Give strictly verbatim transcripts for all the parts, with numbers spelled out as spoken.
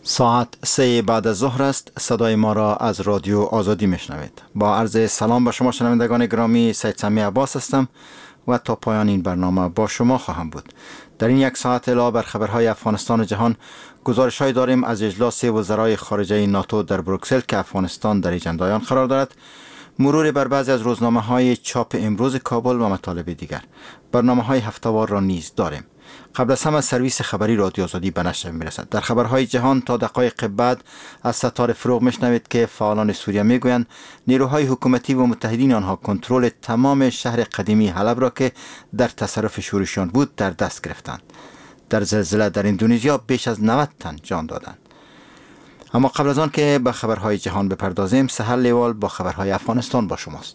ساعت سه بعد از ظهر است. صدای ما را از رادیو آزادی میشنوید. با عرض سلام به شما شنوندگان گرامی، سید سمی عباس هستم و تا پایان این برنامه با شما خواهم بود. در این یک ساعت علاوه بر خبرهای افغانستان و جهان، گزارش‌هایی داریم از اجلاس وزرای خارجه ناتو در بروکسل که افغانستان در ایجندایان قرار دارد، مرور بر بعضی از روزنامه‌های چاپ امروز کابل و مطالب دیگر. برنامه‌های هفته‌وار را نیز داریم. قبل از همه سرویس خبری رادیو آزادی به نشر می‌رسد. در خبرهای جهان تا دقایق بعد از ستاره فروغ میشنوید که فعالان سوریه میگویند نیروهای حکومتی و متحدین آنها کنترل تمام شهر قدیمی حلب را که در تصرف شورشیان بود در دست گرفتند. در زلزله در اندونزیا بیش از نود تن جان دادند. اما قبل از آن که به خبرهای جهان بپردازیم، سحر لیوال با خبرهای افغانستان با شماست.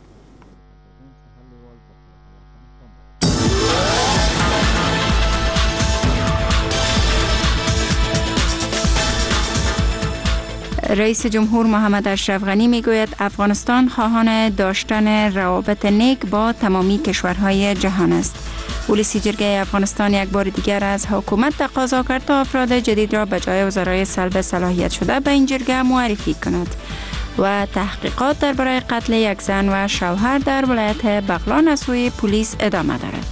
رئیس جمهور محمد اشرف غنی میگوید افغانستان خواهان داشتن روابط نیک با تمامی کشورهای جهان است. پلیس جرگه افغانستان یک بار دیگر از حکومت تقاضا کرد تا افراد جدید را به جای وزرای سلب صلاحیت شده به این جرگه معرفی کند و تحقیقات درباره قتل یک زن و شوهر در ولایت بغلان از سوی پلیس ادامه دارد.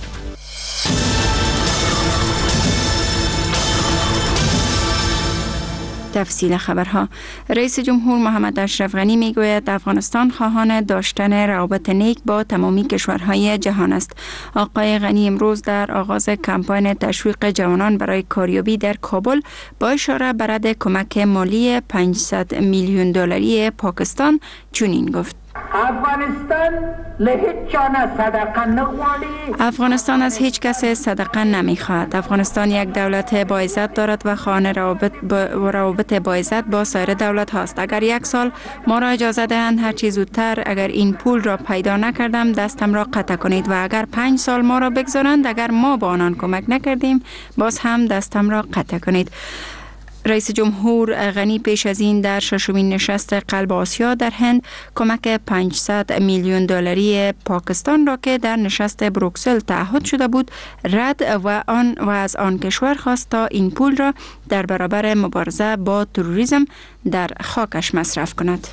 تفصیل خبرها. رئیس جمهور محمد اشرف غنی میگوید افغانستان خواهان داشتن روابط نیک با تمامی کشورهای جهان است. آقای غنی امروز در آغاز کمپاین تشویق جوانان برای کاریابی در کابل با اشاره به رد کمک مالی پانصد میلیون دلاری پاکستان چنین گفت: افغانستان لهیچ چانه صدقه نخواهی. افغانستان از هیچ کس صدقه نمیخواهد. افغانستان یک دولت با عزت دارد و خواهان روابط با روابط با عزت با سایر دولت هاست. اگر یک سال ما را اجازه دهند هر چه زودتر اگر این پول را پیدا نکردم دستم را قطع کنید و اگر پنج سال ما را بگذارند اگر ما با آنان کمک نکردیم باز هم دستم را قطع کنید. رئیس جمهور غنی پیش از این در ششمین نشست قلب آسیا در هند کمک پانصد میلیون دلاری پاکستان را که در نشست بروکسل تعهد شده بود رد و آن و از آن کشور خواست تا این پول را در برابر مبارزه با تروریسم در خاکش مصرف کند.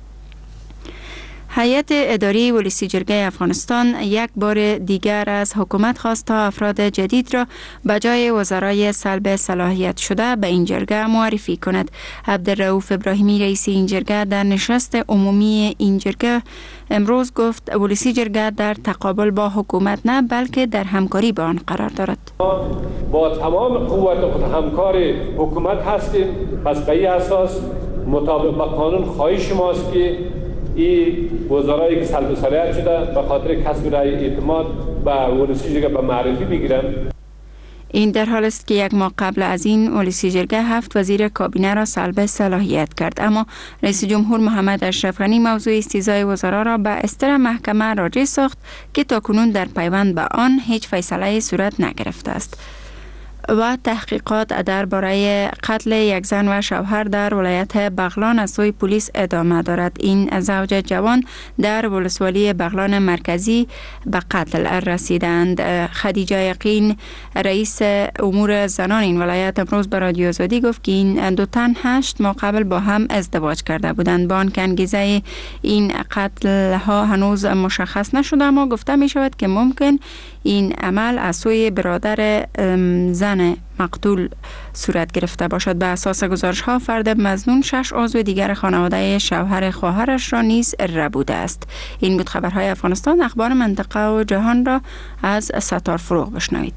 هیئت اداری ولسی جرگه افغانستان یک بار دیگر از حکومت خواست تا افراد جدید را به جای وزرای سلب صلاحیت شده به این جرگه معرفی کند. عبدالرؤوف ابراهیمی رئیس این جرگه در نشست عمومی این جرگه امروز گفت ولسی جرگه در تقابل با حکومت نه بلکه در همکاری با آن قرار دارد. با تمام قوت همکار حکومت هستیم. پس به این اساس مطابق با قانون خواهش ماست که این وزرایی که سلب صلاحیت شده به خاطر کسب رای اعتماد به ولسی جرگه به معرفی بگیرن. این در حال است که یک ماه قبل از این ولسی جرگه هفت وزیر کابینه را سلب صلاحیت کرد، اما رئیس جمهور محمد اشرف غنی موضوع استیضاح وزرا را به استر محکمه راجع ساخت که تاکنون در پیوند به آن هیچ فیصله صورت نگرفته است و تحقیقات درباره قتل یک زن و شوهر در ولایت بغلان از سوی پلیس ادامه دارد. این زوج جوان در ولسوالی بغلان مرکزی به قتل رسیدند. خدیجه یقین رئیس امور زنان این ولایت امروز به رادیو آزادی گفت که این دو تن هشت ماه قبل با هم ازدواج کرده بودند. با آنکه انگیزه این قتل ها هنوز مشخص نشده، اما گفته می شود که ممکن این عمل از سوی برادر زن مقتول صورت گرفته باشد. به اساس گزارش ها فرد مظنون شش عضو دیگر خانواده شوهر خواهرش را نیز ربوده است. این بود خبرهای افغانستان. اخبار منطقه و جهان را از ستار فروغ بشنوید.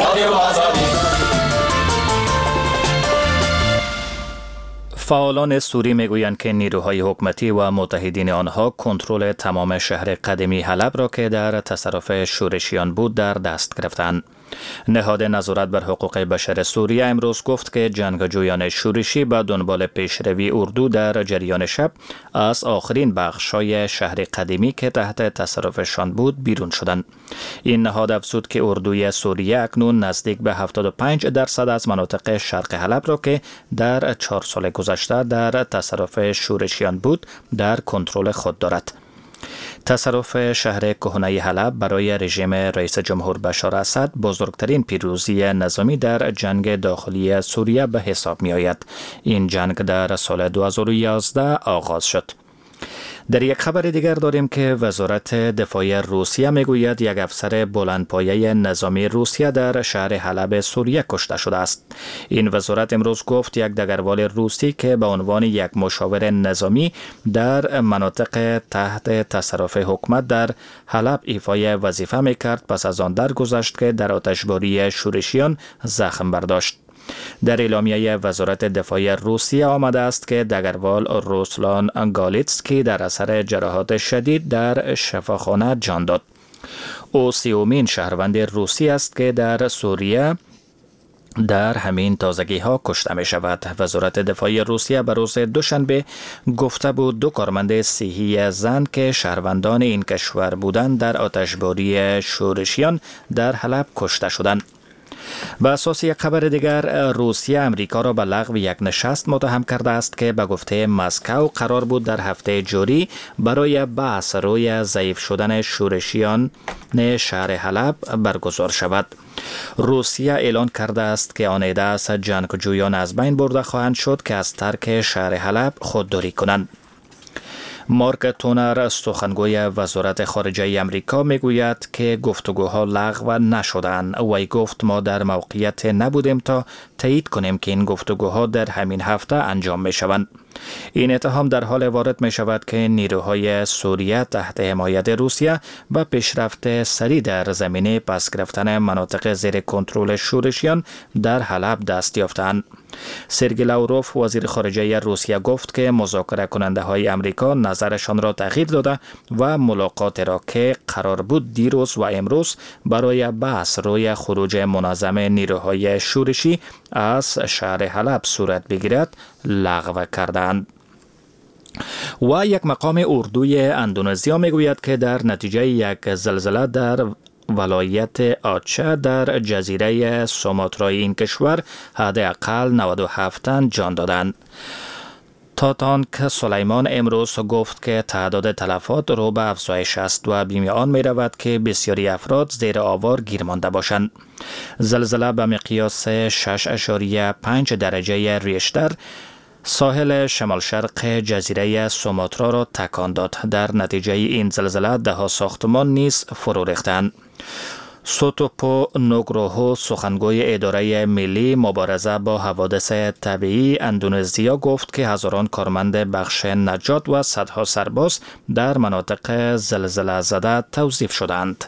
فعالان سوری میگویند که نیروهای حکومتی و متحدین آنها کنترل تمام شهر قدیمی حلب را که در تصرف شورشیان بود در دست گرفتند. نهاد نظارت بر حقوق بشر سوریه امروز گفت که جنگجویان شورشی به دنبال پیشروی اردو در جریان شب از آخرین بخش‌های شهر قدیمی که تحت تصرفشان بود بیرون شدند. این نهاد افزود که اردوی سوریه اکنون نزدیک به هفتاد و پنج درصد از مناطق شرق حلب را که در چهار سال گذشته در تصرف شورشیان بود در کنترل خود دارد. تصرف شهر کهنه حلب برای رژیم رئیس جمهور بشار اسد بزرگترین پیروزی نظامی در جنگ داخلی سوریه به حساب می آید. این جنگ در سال دو هزار و یازده آغاز شد. در یک خبر دیگر داریم که وزارت دفاع روسیه میگوید یک افسر بلندپایه نظامی روسیه در شهر حلب سوریه کشته شده است. این وزارت امروز گفت یک دگروال روسی که به عنوان یک مشاور نظامی در مناطق تحت تصرف حکومت در حلب ایفای وظیفه میکرد پس از آن درگذشت که در آتشباری شورشیان زخم برداشت. در اعلامیه وزارت دفاع روسیه آمده است که دگروال روسلان گالیتسکی در اثر جراحات شدید در شفاخانه جان داد. او سیومین شهروند روسی است که در سوریه در همین تازگی ها کشته می شود. وزارت دفاع روسیه به روز دوشنبه گفته بود دو کارمند صحی زن که شهروندان این کشور بودند در آتشباری شورشیان در حلب کشته شدند. به اساس یک خبر دیگر روسیه امریکا را به لغو یک نشست متهم کرده است که به گفته مسکو قرار بود در هفته جاری برای بحث روی ضعیف شدن شورشیان شهر حلب برگزار شود. روسیه اعلان کرده است که آن عده از جنگجویان از بین برده خواهند شد که از ترک شهر حلب خودداری کنند. مارک تونر سخنگوی وزارت خارجه امریکا میگوید که گفتگوها لغو نشدند. وی گفت ما در موقعیت نبودیم تا تایید کنیم که این گفتگوها در همین هفته انجام می شوند. این اتهام در حال وارد می شود که نیروهای سوریه تحت حمایت روسیه و پیشرفت سریع در زمینه پس گرفتن مناطق زیر کنترل شورشیان در حلب دست یافتند. سرگئی لاوروف وزیر خارجه روسیه گفت که مذاکره کننده های امریکا نظرشان را تغییر داده و ملاقات را که قرار بود دیروز و امروز برای بحث روی خروج منظم نیروهای شورشی از شهر حلب صورت بگیرد لغو کردند. و یک مقام اردوی اندونزیا میگوید که در نتیجه یک زلزله در ولایت آچه در جزیره سوماترای این کشور حداقل نود و هفت تن جان دادند. تاتانک سلیمان امروز گفت که تعداد تلفات رو به افزایش است و بیم آن می رود که بسیاری افراد زیر آوار گیر مانده باشند. زلزله به مقیاس شش اشاریه پنج درجه ریشتر ساحل شمال شرق جزیره سوماترا را تکان داد. در نتیجه این زلزله ده ها ساختمان نیز فرو ریختند. سوتوپو نوگروهو سخنگوی اداره ملی مبارزه با حوادث طبیعی اندونزیا گفت که هزاران کارمند بخش نجات و صدها سرباز در مناطق زلزله زده توظیف شدند.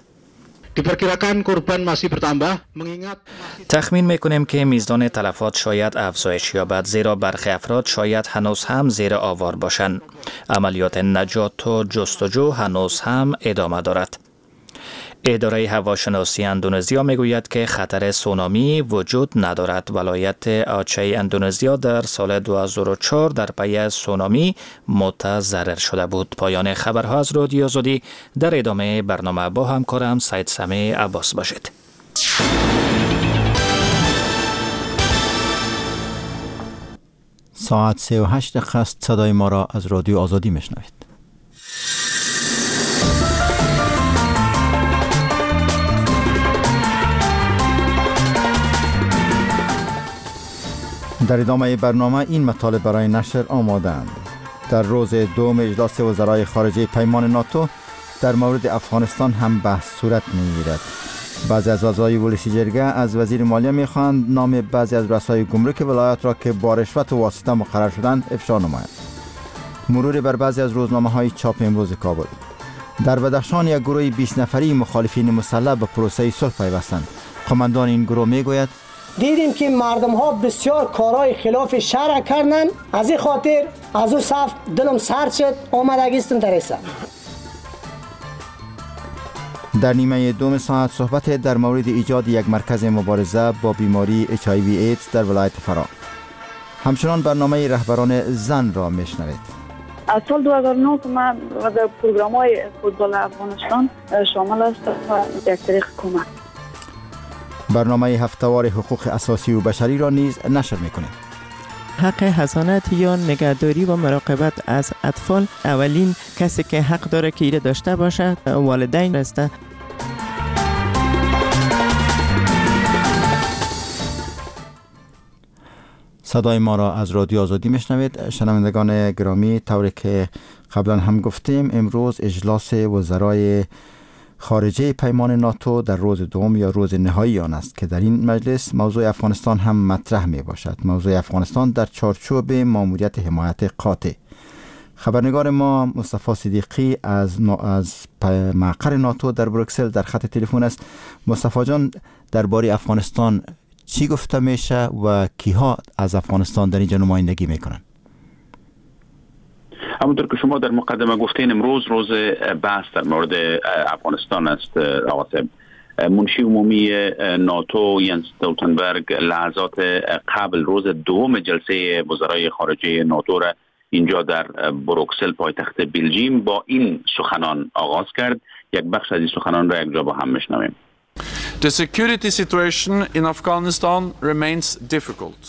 تخمین میکنیم که میزان تلفات شاید افزایش یابد زیرا برخی افراد شاید هنوز هم زیر آوار باشند. عملیات نجات و جستجو هنوز هم ادامه دارد. اداره هواشناسی اندونزیا میگوید که خطر سونامی وجود ندارد. ولایت آچه اندونزیا در سال دو هزار و چهار در پی سونامی متضرر شده بود. پایان خبرها از رادیو آزادی. در ادامه برنامه با همکارم سید سمی عباس باشید. ساعت سه و هشت دقیقه است. صدای ما را از رادیو آزادی میشنوید. در ادامه برنامه این مطالب برای نشر آماده‌اند. در روز دوم اجلاس وزرای خارجه پیمان ناتو در مورد افغانستان هم بحث صورت می‌گیرد. بعضی از اعضای ولسی جرگه از وزیر مالیه می‌خواهند نام بعضی از رؤسای گمرک ولایات را که با رشوت و واسطه مقرر شدند افشا نماید. مرور بر بعضی از روزنامه‌های چاپ امروز کابل. در بدخشان یک گروه بیست نفری مخالفین مسلح به پروسه صلح پیوستند. قماندان این گروه میگوید دیدیم که مردم ها بسیار کارهای خلاف شرع کردن، از این خاطر از او صف دلم سرد شد آمدگیستم در ایسا. در نیمه دوم ساعت صحبت در مورد ایجاد یک مرکز مبارزه با بیماری اچ آی وی ایدز در ولایت فرا. همچنان برنامه رهبران زن را میشنوید. از سال دو هزار و نه که من در پروگرام‌های فوتبال افغانستان شامل هستم و یک طریق کمک. برنامه هفتهوار حقوق اساسی و بشری را نیز نشر میکنیم. حق حضانت یا نگهداری و مراقبت از اطفال اولین کسی که حق داره که ایره داشته باشد والدین است. صدای ما را از رادیو آزادی میشنوید. شنوندگان گرامی، طوری که قبلا هم گفتیم، امروز اجلاس وزرای خارجه پیمان ناتو در روز دوم یا روز نهایی آن است که در این مجلس موضوع افغانستان هم مطرح می باشد. موضوع افغانستان در چارچوب ماموریت حمایت قاطع. خبرنگار ما مصطفی صدیقی از از مقر ناتو در بروکسل در خط تلفن است. مصطفی جان، درباره افغانستان چی گفته میشه و کیها از افغانستان در اینجا نمایندگی میکنن؟ همونطور که شما در مقدمه گفتین، امروز روز بحث در مورد افغانستان است. آقای منشی عمومی ناتو ینس استولتنبرگ لحظات قبل روز دوم جلسه وزرای خارجه ناتو را اینجا در بروکسل پایتخت بلژیم با این سخنان آغاز کرد. یک بخش از این سخنان را یک جا با هم میشنویم. The security situation in Afghanistan remains difficult.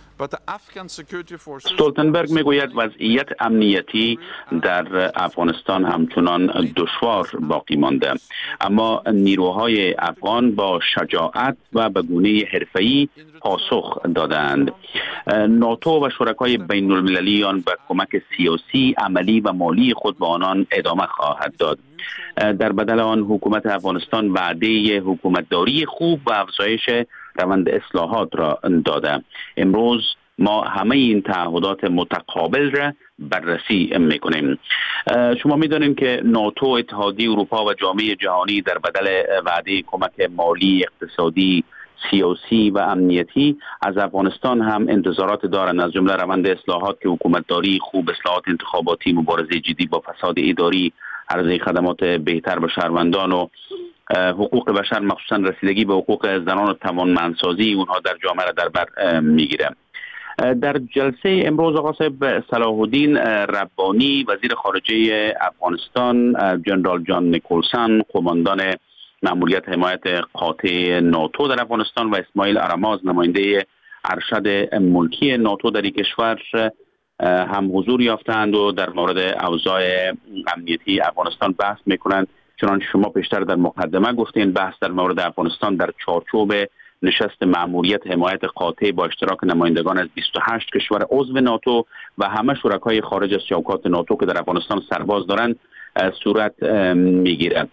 استولتنبرگ میگوید وضعیت امنیتی در افغانستان همچنان دشوار باقی مانده، اما نیروهای افغان با شجاعت و به گونه حرفه‌ای پاسخ دادند. ناتو و شرکای بین المللی آن به کمک سیاسی، عملی و مالی خود به آنان ادامه خواهد داد. در بدل آن حکومت افغانستان وعده حکومتداری خوب و افزایش روند اصلاحات را داده. امروز ما همه این تعهدات متقابل را بررسی میکنیم. شما میدانید که ناتو، اتحادیه اروپا و جامعه جهانی در بدل وعده کمک مالی، اقتصادی، سیاسی و امنیتی از افغانستان هم انتظارات دارند، از جمله روند اصلاحات که حکومتداری خوب، اصلاحات انتخاباتی، مبارزه جدی با فساد اداری، عرضه خدمات بهتر به شهروندان و حقوق بشر، مخصوصا رسیدگی به حقوق زنان و توانمندسازی اونها در جامعه را در بر میگیره. در جلسه امروز آقای صاحب صلاح الدین ربانی وزیر خارجه افغانستان، جنرال جان نیکولسن قماندان مأموریت حمایت قاطع ناتو در افغانستان و اسماعیل اراماز نماینده ارشد ملکی ناتو در این کشور هم حضور یافتند و در مورد اوضاع امنیتی افغانستان بحث میکنند. چنانچه شما پیشتر در مقدمه گفتین، بحث در مورد افغانستان در چارچوب نشست مأموریت حمایت قاطع با اشتراک نمایندگان از بیست و هشت کشور عضو ناتو و همه شرکای خارج از چوکات ناتو که در افغانستان سرباز دارند صورت میگیرد.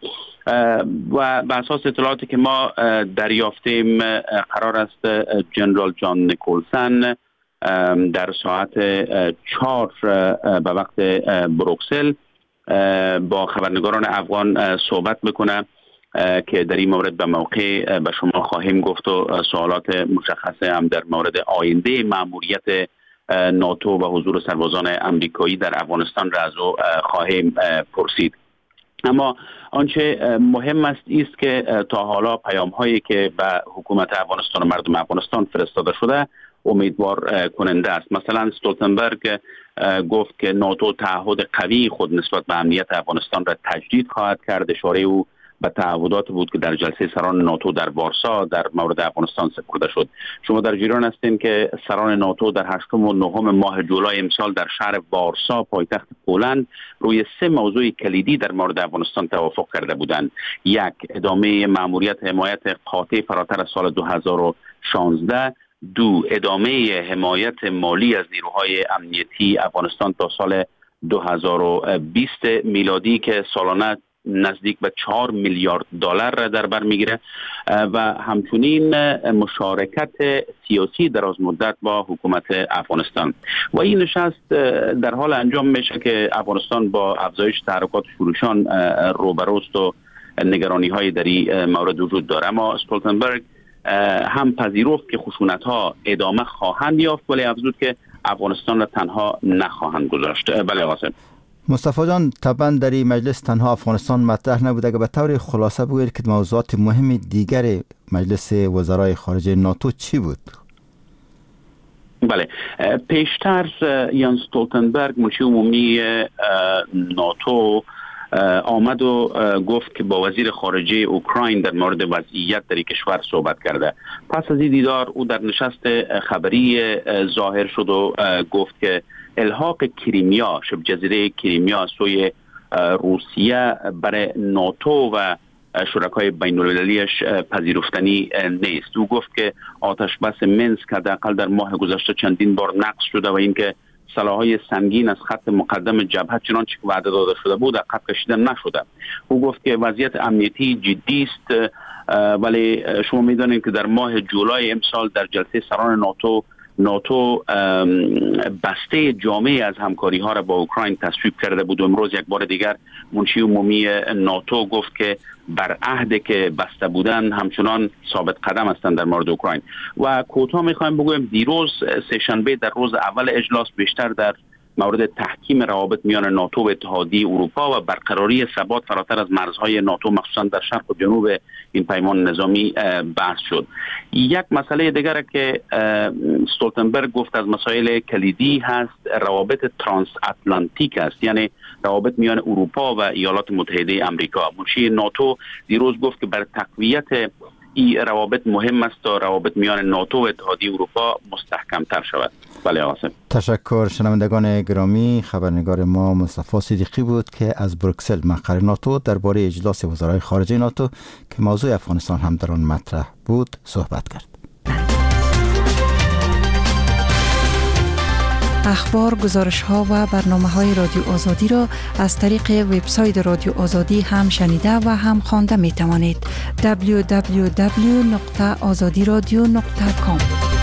و به اساس اطلاعاتی که ما دریافتیم قرار است جنرال جان نیکولسن در ساعت چهار به وقت بروکسل با خبرنگاران افغان صحبت بکنه که در این مورد به موقع به شما خواهیم گفت و سوالات مشخصه هم در مورد آینده مأموریت ناتو و حضور سربازان امریکایی در افغانستان را از او خواهیم پرسید. اما آنچه مهم است است که تا حالا پیام هایی که به حکومت افغانستان و مردم افغانستان فرستاده شده امیدوار کننده است. مثلا استولتنبرگ گفت که ناتو تعهد قوی خود نسبت به امنیت افغانستان را تجدید خواهد کرد. اشاره او به تعهدات بود که در جلسه سران ناتو در وارسا در مورد افغانستان سپرده شد. شما در جریان هستین که سران ناتو در هشتم و نهم ماه جولای امسال در شهر وارسا پایتخت پولند روی سه موضوع کلیدی در مورد افغانستان توافق کرده بودند. یک، ادامه مأموریت حمایت قاطع فراتر از سال دو هزار و شانزده. دو، ادامه حمایت مالی از نیروهای امنیتی افغانستان تا سال دو هزار و بیست میلادی که سالانه نزدیک به چهار میلیارد دلار در بر میگیره و همچنین مشارکت سیاسی دراز مدت با حکومت افغانستان. و این نشست در حال انجام میشه که افغانستان با افزایش تحرکات شورشان روبروست و نگرانی های در این مورد وجود داره. اما استولتنبرگ هم پذیرفت که خشونت ها ادامه خواهند یافت، ولی افزود که افغانستان را تنها نخواهند گذاشت. بله آقا مصطفی جان، طبعا در این مجلس تنها افغانستان مطرح نبوده که به طور خلاصه بگویید که موضوعات مهم دیگر مجلس وزرای خارجه ناتو چی بود؟ بله، پیشتر یانس استولتنبرگ منشی عمومی ناتو آمد و گفت که با وزیر خارجه اوکراین در مورد وضعیت در کشور صحبت کرده. پس از این دیدار او در نشست خبری ظاهر شد و گفت که الحاق کریمیا، شبه جزیره کریمیا سوی روسیه برای ناتو و شرکای بین المللیش پذیرفتنی نیست. او گفت که آتش بس منسک حداقل در ماه گذشته چندین بار نقض شده و اینکه سلاح‌های سنگین از خط مقدم جبهه چنانچه که وعده داده شده بود عقب کشیده نشده. او گفت که وضعیت امنیتی جدی است، ولی شما می‌دانید که در ماه جولای امسال در جلسه سران ناتو ناتو بسته جامعه از همکاری ها را با اوکراین تصویب کرده بود و امروز یک بار دیگر منشی عمومی ناتو گفت که بر عهد که بسته بودن همچنان ثابت قدم هستند در مورد اوکراین. و کوتاه میخوایم بگویم دیروز سه‌شنبه در روز اول اجلاس بیشتر در مورد تحکیم روابط میان ناتو و اتحادیه اروپا و برقراری ثبات فراتر از مرزهای ناتو مخصوصا در شرق و جنوب این پیمان نظامی بحث شد. یک مسئله دیگر که استولتنبرگ گفت از مسائل کلیدی هست روابط ترانس اتلانتیک است، یعنی روابط میان اروپا و ایالات متحده آمریکا. منشی ناتو دیروز گفت که برای تقویت این روابط مهم است تا روابط میان ناتو و اتحادیه اروپا مستحکم‌تر شود. بله آقا. تشکر. شنوندگان گرامی، خبرنگار ما مصطفی صدیقی بود که از بروکسل مقر ناتو درباره اجلاس وزرای خارجه ناتو که موضوع افغانستان هم در آن مطرح بود صحبت کرد. اخبار، گزارش ها و برنامه های رادیو آزادی را از طریق وبسایت رادیو آزادی هم شنیده و هم خوانده می توانید. دبلیو دبلیو دبلیو نقطه آزادی رادیو نقطه کام.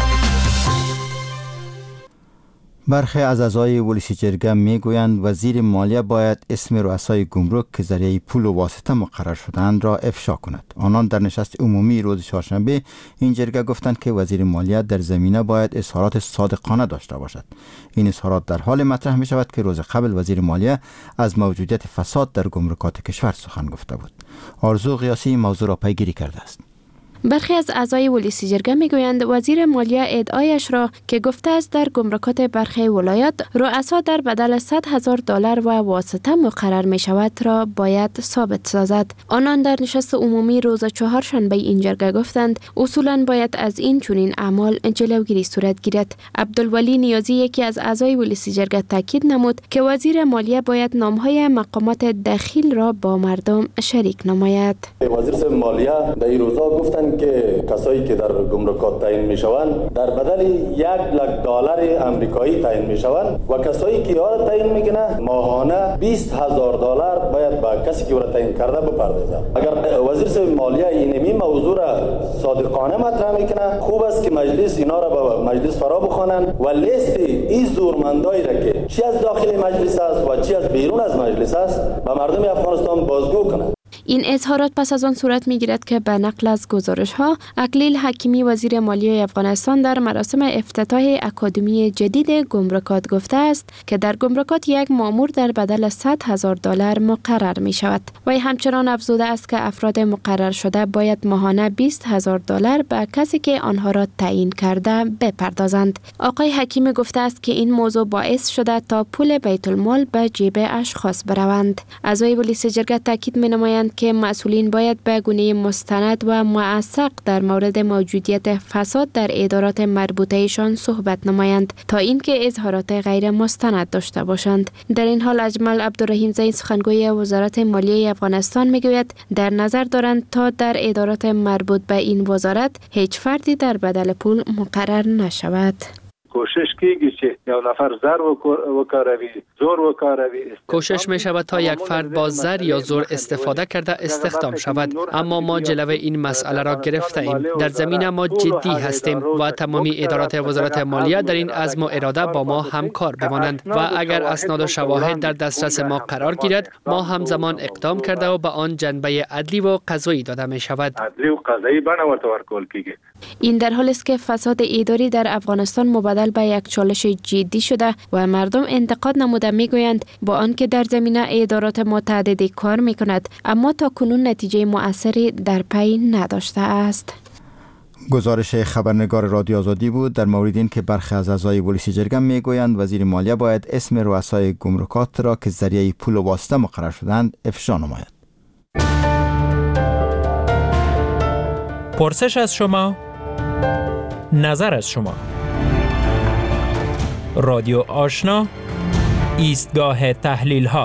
برخی از اعضای ولسی جرگه میگویند وزیر مالیه باید اسم رؤسای گمرک که ذریعه پول و واسطه مقرر شدند را افشا کند. آنان در نشست عمومی روز چهارشنبه این جرگه گفتند که وزیر مالیه در زمینه باید اظهارات صادقانه داشته باشد. این اظهارات در حال مطرح می شود که روز قبل وزیر مالیه از موجودیت فساد در گمرکات کشور سخن گفته بود. آرزو قیاسی موضوع را پیگیری کرده است. برخی از اعضای ولسی جرگه میگویند وزیر مالیه ادعایش را که گفته است در گمرکات برخی ولایات رؤسا در بدل صد هزار دلار و واسطه مقرر می شود را باید ثابت سازد. آنان در نشست عمومی روز چهارشنبه این جرگه گفتند اصولا باید از این چنین اعمال جلوگیری صورت گیرد. عبدالولی نیازی یکی از اعضای ولسی جرگه تاکید نمود که وزیر مالیه باید نامهای مقامات داخل را با مردم شریک نماید. وزیر مالیه در این روزا گفتند که کسایی که در گمرکات تعیین میشوند در بدل یک لک دلار آمریکایی تعیین میشوند و کسایی که آن تعیین میکنه ماهانه بیست هزار دلار باید با کسی که آن تعیین کرده بپردازه. اگر وزیر مالیه این موضوع را صادقانه مطرح میکنه خوب است که مجلس اینا را به مجلس فرا بخوانند و لیست این زورمندایی را که چی از داخل مجلس است و چی از بیرون از مجلس است به مردم افغانستان بازگو کنند. این اظهارات پس از آن صورت می‌گیرد که به نقل از گزارش‌ها اکلیل حکیمی وزیر مالیه افغانستان در مراسم افتتاح اکادمی جدید گمرکات گفته است که در گمرکات یک مأمور در بدل صد هزار دلار مقرر می شود. وی همچنان افزوده است که افراد مقرر شده باید ماهانه بیست هزار دلار به کسی که آنها را تعیین کرده بپردازند. آقای حکیمی گفته است که این موضوع باعث شده تا پول بیت المال به جیب اشخاص بروند. اعضای ولسی جرگه تاکید می‌نمایند که مسئولین باید به گونه مستند و موثق در مورد موجودیت فساد در ادارات مربوطهشان صحبت نمایند تا اینکه اظهارات غیر مستند داشته باشند. در این حال اجمل عبدالرحیم زین سخنگوی وزارت مالیه افغانستان میگوید در نظر دارند تا در ادارات مربوط به این وزارت هیچ فردی در بدل پول مقرر نشود. کوشش کیږي چې یو نفر زر وکاروي زور وکاروي. کوشش می شود تا یک فرد با زر یا زور استفاده کرده استخدام شود، اما ما جلوه این مسئله را گرفته ایم. در زمینه ما جدی هستیم و تمامی ادارات وزارت مالیه در این عزم و اراده با ما همکار بمانند و اگر اسناد و شواهد در دسترس ما قرار گیرد ما همزمان اقدام کرده و به آن جنبه عدلی و قضایی داده می شود. عدلی و قضایی بنا ورته ورکول کیږي. این در حالی است که فساد اداری در افغانستان مبادل به یک چالش جدی شده و مردم انتقاد نموده میگویند با آنکه در زمینه ادارات متعددی کار میکند اما تا کنون نتیجه مؤثری در پی نداشته است. گزارش خبرنگار رادیو آزادی بود در مورد این که برخی از اعضای ولسی جرگه میگویند وزیر مالیه باید اسم رؤسای گمرکات را که ذریعه پول و واسطه مقرر شدند افشا نماید. پرسش از شما، نظر از شما. رادیو آشنا، ایستگاه تحلیل ها.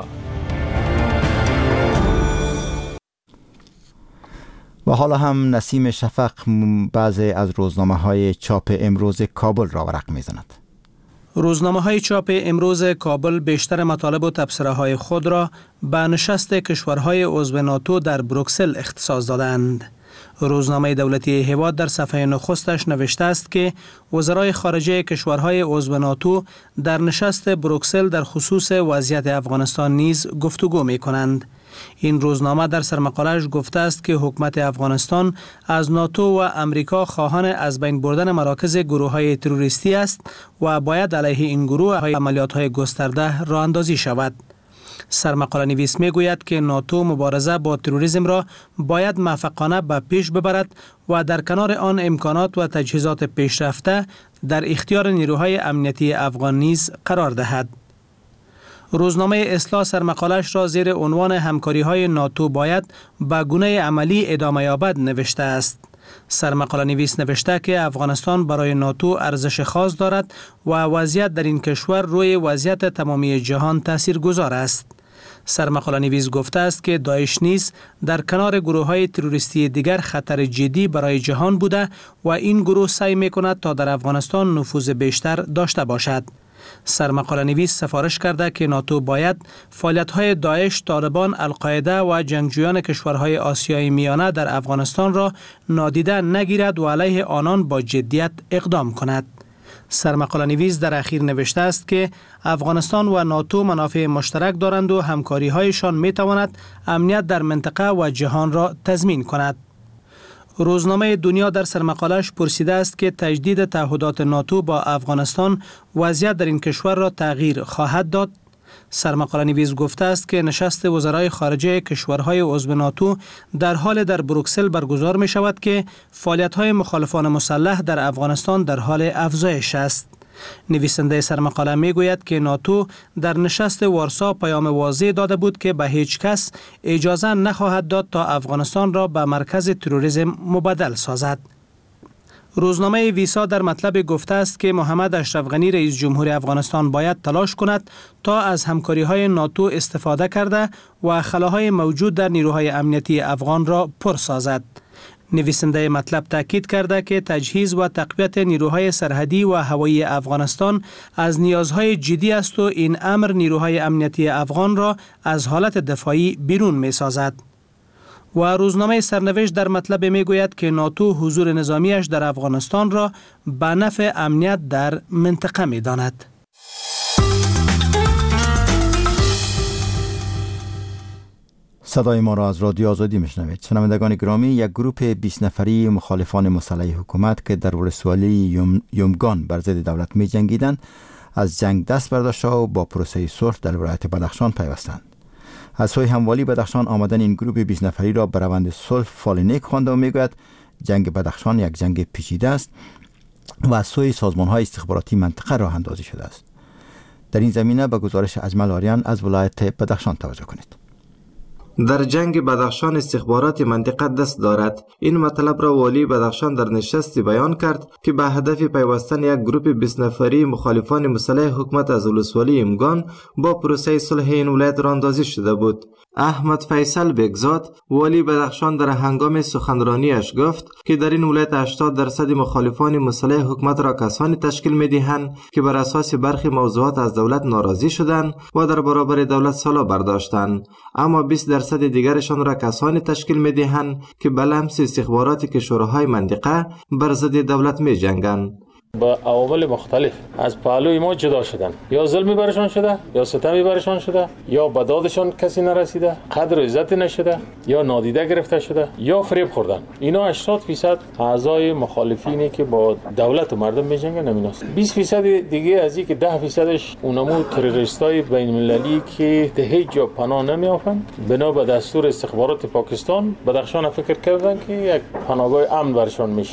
و حالا هم نسیم شفق بعضی از روزنامه های چاپ امروز کابل را ورق می‌زند. روزنامه های چاپ امروز کابل بیشتر مطالب و تبصره های خود را به نشست کشورهای عضو ناتو در بروکسل اختصاص دادند. روزنامه دولتی هیواد در صفحه نخستش نوشته است که وزرای خارجه کشورهای عضو ناتو در نشست بروکسل در خصوص وضعیت افغانستان نیز گفتگو می کنند. این روزنامه در سرمقاله‌اش گفته است که حکومت افغانستان از ناتو و امریکا خواهان از بین بردن مراکز گروه‌های تروریستی است و باید علیه این گروه عملیات‌های گسترده راه اندازی شود. سرمقاله نویس می گوید که ناتو مبارزه با تروریسم را باید موفقانه به پیش ببرد و در کنار آن امکانات و تجهیزات پیشرفته در اختیار نیروهای امنیتی افغان نیز قرار دهد. روزنامه اصلاح سرمقاله‌اش را زیر عنوان همکاری‌های ناتو باید به گونه عملی ادامه یابد نوشته است. سرمقاله نویس نوشته که افغانستان برای ناتو ارزش خاص دارد و وضعیت در این کشور روی وضعیت تمامی جهان تاثیرگذار است. سرمقاله نویس گفته است که داعش نیز در کنار گروه‌های تروریستی دیگر خطر جدی برای جهان بوده و این گروه سعی می‌کند تا در افغانستان نفوذ بیشتر داشته باشد. سرمقاله نویس سفارش کرده که ناتو باید فعالیت‌های داعش، طالبان، القاعده و جنگجویان کشورهای آسیای میانه در افغانستان را نادیده نگیرد و علیه آنان با جدیت اقدام کند. سرمقاله نویس در اخیر نوشته است که افغانستان و ناتو منافع مشترک دارند و همکاری‌هایشان می‌تواند امنیت در منطقه و جهان را تضمین کند. روزنامه دنیا در سرمقاله‌اش پرسیده است که تجدید تعهدات ناتو با افغانستان وضعیت در این کشور را تغییر خواهد داد. سرمقاله نویس گفته است که نشست وزرای خارجه کشورهای عضو ناتو در حال در بروکسل برگزار می شود که فعالیت‌های مخالفان مسلح در افغانستان در حال افزایش است. نویسنده سرمقاله می گوید که ناتو در نشست وارسا پیام واضح داده بود که به هیچ کس اجازه نخواهد داد تا افغانستان را به مرکز تروریسم مبدل سازد. روزنامه ویسا در مطلب گفته است که محمد اشرف غنی رئیس جمهور افغانستان باید تلاش کند تا از همکاری‌های ناتو استفاده کرده و خلاهای موجود در نیروهای امنیتی افغان را پر سازد. نویسنده مطلب تاکید کرده که تجهیز و تقویت نیروهای سرحدی و هوایی افغانستان از نیازهای جدی است و این امر نیروهای امنیتی افغان را از حالت دفاعی بیرون می سازد. و روزنامه سرنوشت در مطلب می گوید که ناتو حضور نظامیش در افغانستان را به نفع امنیت در منطقه می داند. صدای ما را از رادیو آزادی میشنوید. شنوندگان گرامی، یک گروه بیست نفری مخالفان مسلح حکومت که در ولسوالی یوم، یومگان بر ضد دولت می جنگیدند از جنگ دست برداشته و با پروسه صلح در ولایت بدخشان پیوستند. از سوی هموالی بدخشان آمدن این گروه بیست نفری را به روند صلح فال نیک خوانده و میگوید جنگ بدخشان یک جنگ پیچیده است و از سوی سازمان‌های استخباراتی منطقه راه اندازی شده است. در این زمینه به گزارش اجمل آریان از ولایت بدخشان توجه کنید. در جنگ بدخشان استخبارات منطقه دست دارد. این مطلب را والی بدخشان در نشستی بیان کرد که به هدف پیوستن یک گروه بیست نفری مخالفان مسلح حکومت از ولسوالی امگان با پروسه صلح این ولایت راندازی شده بود. احمد فیصل بگزاد والی بدخشان در هنگام سخنرانیش گفت که در این ولایت هشتاد درصد مخالفان مسلح حکومت را کسانی تشکیل می‌دهند که بر اساس برخی موضوعات از دولت ناراضی شدند و در برابر دولت سلا برداشتند، اما بیست درصد دیگرشان را کسانی تشکیل می‌دهند که به لمس استخبارات کشورهای منطقه بر ضد دولت می‌جنگند. با عوامل مختلف از پهلوی ما جدا شدن، یا ظلمی برشان شده، یا ستمی برشان شده، یا به دادشان کسی نرسیده، قدر و عزت نشده، یا نادیده گرفته شده، یا فریب خوردن. اینا هشتاد درصد اعضای مخالفینی که با دولت و مردم میجنگن نمیناست. بیست درصد دیگه از این که ده درصدش اونمو تروریستای بین المللی که به هیچ جا پناه نمیافند، بنا به دستور استخبارات پاکستان بدخشان فکر کردن که یک پناهگاه امن برشان میشه.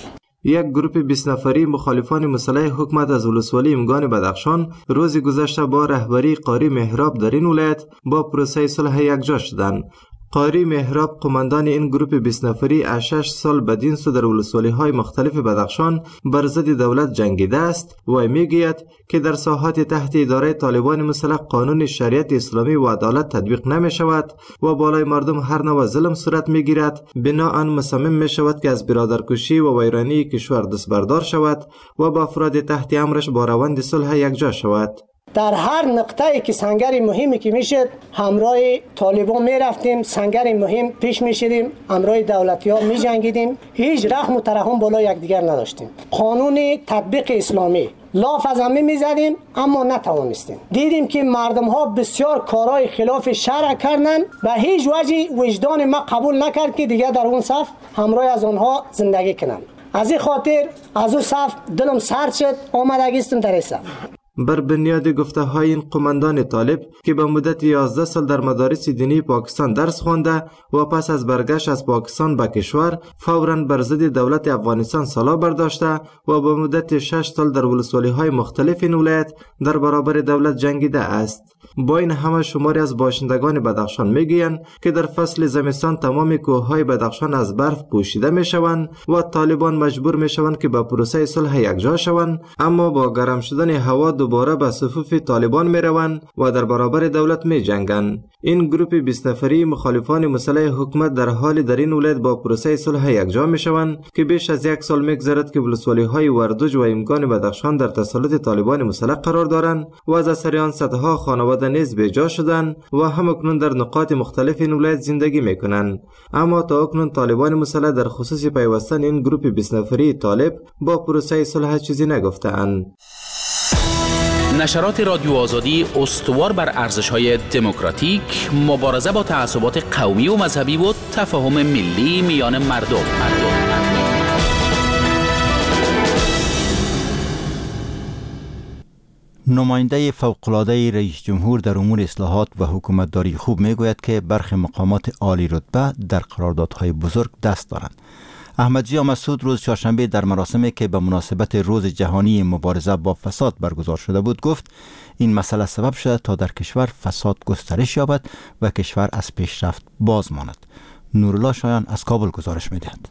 یک گروه بیست نفری مخالفان مسلح حکومت از ولسوالی امگان بدخشان روز گذشته با رهبری قاری مهراب در این ولایت با پروسه صلح یکجا شدند. قاری مهراب قماندان این گروه بیست نفری از شش سال بدین سو در ولسوالی های مختلف بدخشان بر ضد دولت جنگیده است و میگوید که در ساحات تحت اداره طالبان مسلح قانون شریعت اسلامی و عدالت تطبیق نمی شود و بالای مردم هر نوع ظلم صورت می گیرد. بناهن مصمم می شود که از برادرکشی و ویرانی کشور دست بردار شود و با افراد تحت امرش با روند صلح یکجا شود. در هر نقطه‌ای که سنگر مهمی که میشد همراه طالبان میرفتیم، سنگر مهم پیش میشدیم، همراه دولتی‌ها میجنگیدیم، هیچ رحم و ترحم بالا یکدیگر نداشتیم. قانون تطبیق اسلامی لاف از همه میزدیم اما نتوانستیم. دیدیم که مردم ها بسیار کارهای خلاف شرع کردند و هیچ وجه وجدان ما قبول نکرد که دیگر در اون صف همراه از آنها زندگی کنم. از این خاطر از اون صف دلم سرد شد، آمدگیستم در این صف. بر بنیاد گفته های این قماندان طالب که به مدت یازده سال در مدارس دینی پاکستان درس خوانده و پس از برگشت از پاکستان به کشور فوراً بر ضد دولت افغانستان سلاح برداشته و به مدت شش سال در ولسوالی های مختلف این ولایت در برابر دولت جنگیده است. با این همه شماری از باشندگان بدخشان میگویند که در فصل زمستان تمام کوههای بدخشان از برف پوشیده میشوند و طالبان مجبور میشوند که به پروسه صلح یکجا شوند، اما با گرم شدن هوا دوباره به صفوف طالبان میروند و در برابر دولت میجنگند. این گروه بیست نفری مخالفان مسلح حکومت در حال در این ولایت با پروسه صلح یکجا میشوند که بیش از یک سال میگذرد که ولسوالی های وردوج و امگان بدخشان در تسلط طالبان مسلح قرار دارند و از اثر آن صدها خانواده نیز بیجا شدند و همکنون در نقاط مختلف این ولایت زندگی میکنند. اما تا اکنون طالبان مسلح در خصوص پیوستن این گروه بیست نفری طالب با پروسه صلح چیزی نگفتند. نشرات رادیو آزادی استوار بر ارزش‌های دموکراتیک، مبارزه با تعصبات قومی و مذهبی و تفاهم ملی میان مردم. نماینده فوق‌العاده رئیس جمهور در امور اصلاحات و حکومتداری خوب میگوید که برخی مقامات عالی رتبه در قراردادهای بزرگ دست دارند. احمد ضیا مسعود روز چهارشنبه در مراسمی که به مناسبت روز جهانی مبارزه با فساد برگزار شده بود گفت این مسئله سبب شده تا در کشور فساد گسترش یابد و کشور از پیشرفت باز ماند. نورالله شایان از کابل گزارش می‌دهد.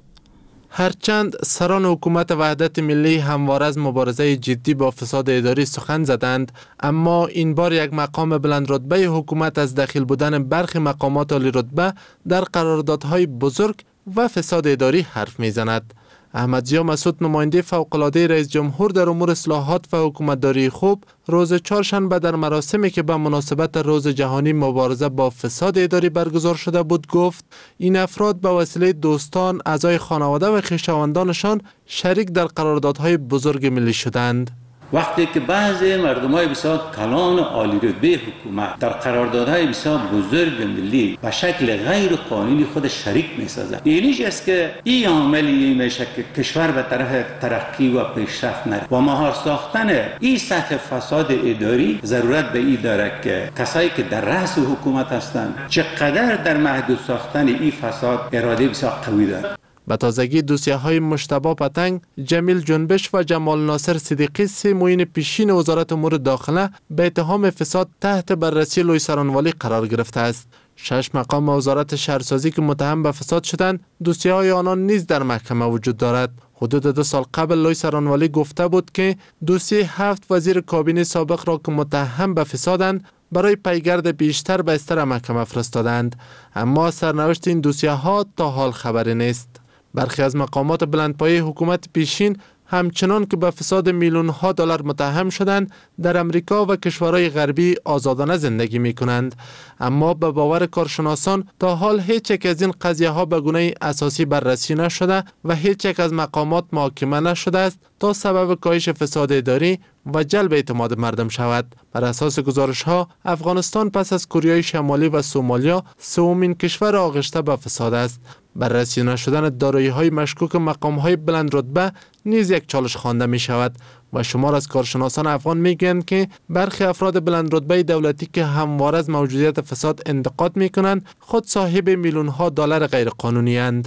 هرچند سران حکومت وحدت ملی همواره از مبارزه جدی با فساد اداری سخن زدند، اما این بار یک مقام بلند رتبه حکومت از دخیل بودن برخی مقامات عالی رتبه در قراردادهای بزرگ و فساد اداری حرف میزند. احمد ضیا مسعود نماینده فوق‌العاده رئیس جمهور در امور اصلاحات و حکومتداری خوب روز چهارشنبه در مراسمی که به مناسبت روز جهانی مبارزه با فساد اداری برگزار شده بود گفت این افراد به وسیله دوستان، اعضای خانواده و خویشاوندانشان شریک در قراردادهای بزرگ ملی شدند. وقتی که بعضی مردمای بسیار کلان و عالی رتبه حکومت در قراردادهای بسیار بزرگ ملی به شکل غیر قانونی خود شریک می‌سازند، اینیش است که این عاملی میشه که کشور به طرف ترقی و پیشرفت نره و مهار ساختن این سطح فساد اداری ضرورت به این داره که کسایی که در رأس حکومت هستند چقدر در محدود ساختن این فساد اراده بسیار قوی دارند. به تازگی دوسیه‌های مجتبی پتنگ، جمیل جنبش و جمال ناصر صدیقی سه معین پیشین وزارت امور داخله به اتهام فساد تحت بررسی لوی سرانوالی قرار گرفته است. شش مقام وزارت شهرسازی که متهم به فساد شدند، دوسیه‌های آنان نیز در محکمه وجود دارد. حدود دو سال قبل لوی سرانوالی گفته بود که دوسیه هفت وزیر کابینه سابق را که متهم به فسادند برای پیگرد بیشتر به استر محکمه فرستادند، اما سرنوشت این دوسیه ها تا حال خبری نیست. برخی از مقامات بلندپایه حکومت پیشین همچنان که به فساد میلیون ها دلار متهم شدند در امریکا و کشورهای غربی آزادانه زندگی می کنند، اما به باور کارشناسان تا حال هیچ یک از این قضیه ها به گونه اساسی بررسی نشده و هیچ یک از مقامات محاکمه نشده است تا سبب کاهش فساد اداری و جلب اعتماد مردم شود. بر اساس گزارش ها افغانستان پس از کره شمالی و سومالیا سومین کشور آغشته به فساد است. بررسی نشدن دارایی های مشکوک مقام های بلند رتبه نیز یک چالش خوانده می شود و شمار از کارشناسان افغان می گویند که برخی افراد بلند رتبه دولتی که همواره از موجودیت فساد انتقاد می کنند خود صاحب میلیون ها دلار غیر قانونی اند.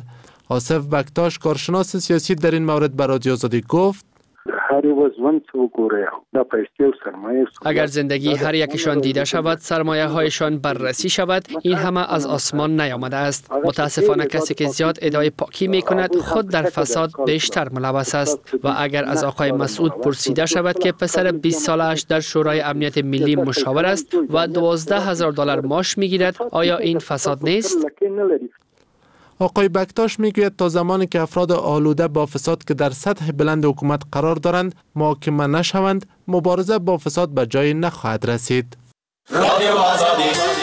آصف بکتاش کارشناس سیاسی در این مورد به رادیو آزادی گفت اگر زندگی هر یکشان دیده شود، سرمایه هایشان بررسی شود، این همه از آسمان نیامده است. متاسفانه کسی که زیاد ادعای پاکی می کند خود در فساد بیشتر ملوث است. و اگر از آقای مسعود پرسیده شود که پسر بیست سالش در شورای امنیت ملی مشاور است و دوازده هزار دلار معاش می گیرد، آیا این فساد نیست؟ آقای بکتاش میگوید تا زمانی که افراد آلوده با فساد که در سطح بلند حکومت قرار دارند محاکمه نشوند، مبارزه با فساد به جایی نخواهد رسید. رادیو آزادی.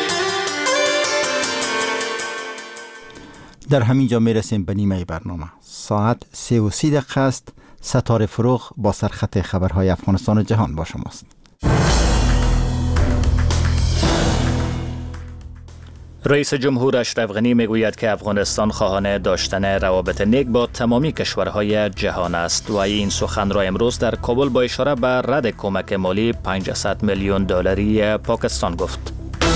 در همین جا میرسیم به نیمه برنامه. ساعت سه و سی دقیقه است. ستاره فروغ با سرخط خبرهای افغانستان و جهان با شماست. رئیس جمهور اشرف غنی میگوید که افغانستان خواهان داشتن روابط نیک با تمامی کشورهای جهان است و این سخن را امروز در کابل با اشاره به رد کمک مالی پانصد میلیون دلاری پاکستان گفت.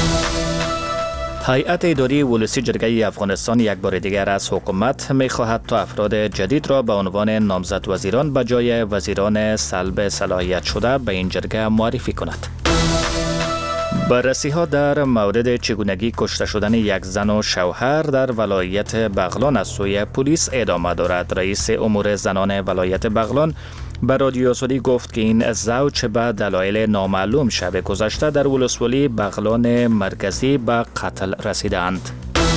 هیئت اداری ولسی جرگه افغانستان یک بار دیگر از حکومت می‌خواهد تا افراد جدید را به عنوان نامزد وزیران به جای وزیران سلب صلاحیت شده به این جرگه معرفی کند. بررسی ها در مورد چگونگی کشته شدن یک زن و شوهر در ولایت بغلان از سوی پلیس ادامه دارد. رئیس امور زنان ولایت بغلان به رادیو آزادی گفت که این زوج به دلایل نامعلوم شب گذشته در ولسوالی بغلان مرکزی به قتل رسیدند.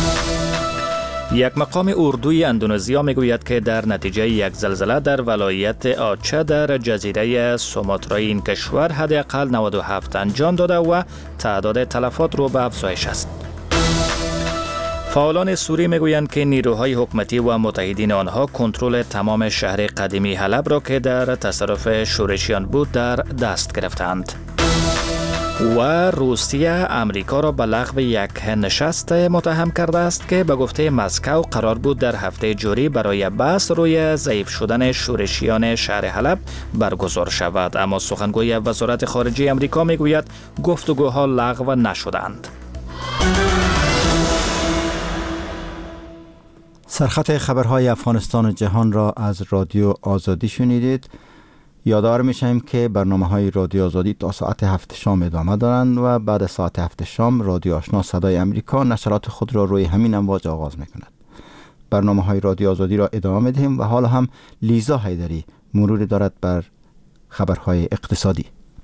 یک مقام اردوی اندونزیا میگوید که در نتیجه یک زلزله در ولایت آچه در جزیره سوماترای این کشور حداقل نود و هفت تن جان داده و تعداد تلفات رو به افزایش است. فعالان سوری میگویند که نیروهای حکومتی و متحدین آنها کنترل تمام شهر قدیمی حلب را که در تصرف شورشیان بود در دست گرفتند. و روسیه امریکا را به لغو یک نشست متهم کرده است که به گفته مسکو قرار بود در هفته جاری برای بحث روی ضعیف شدن شورشیان شهر حلب برگزار شود، اما سخنگوی وزارت خارجه امریکا میگوید گفتگوها لغو نشدند. سرخط خبرهای افغانستان و جهان را از رادیو آزادی شنیدید. یادآور میشیم که برنامه‌های رادیو آزادی تا ساعت هفت شام ادامه دارند و بعد ساعت هفت شام رادیو آشنا صدای امریکا نشرات خود را روی همین امواج آغاز میکند. برنامه‌های رادیو آزادی را ادامه میدهیم و حالا هم لیزا حیدری مروری دارد بر خبرهای اقتصادی.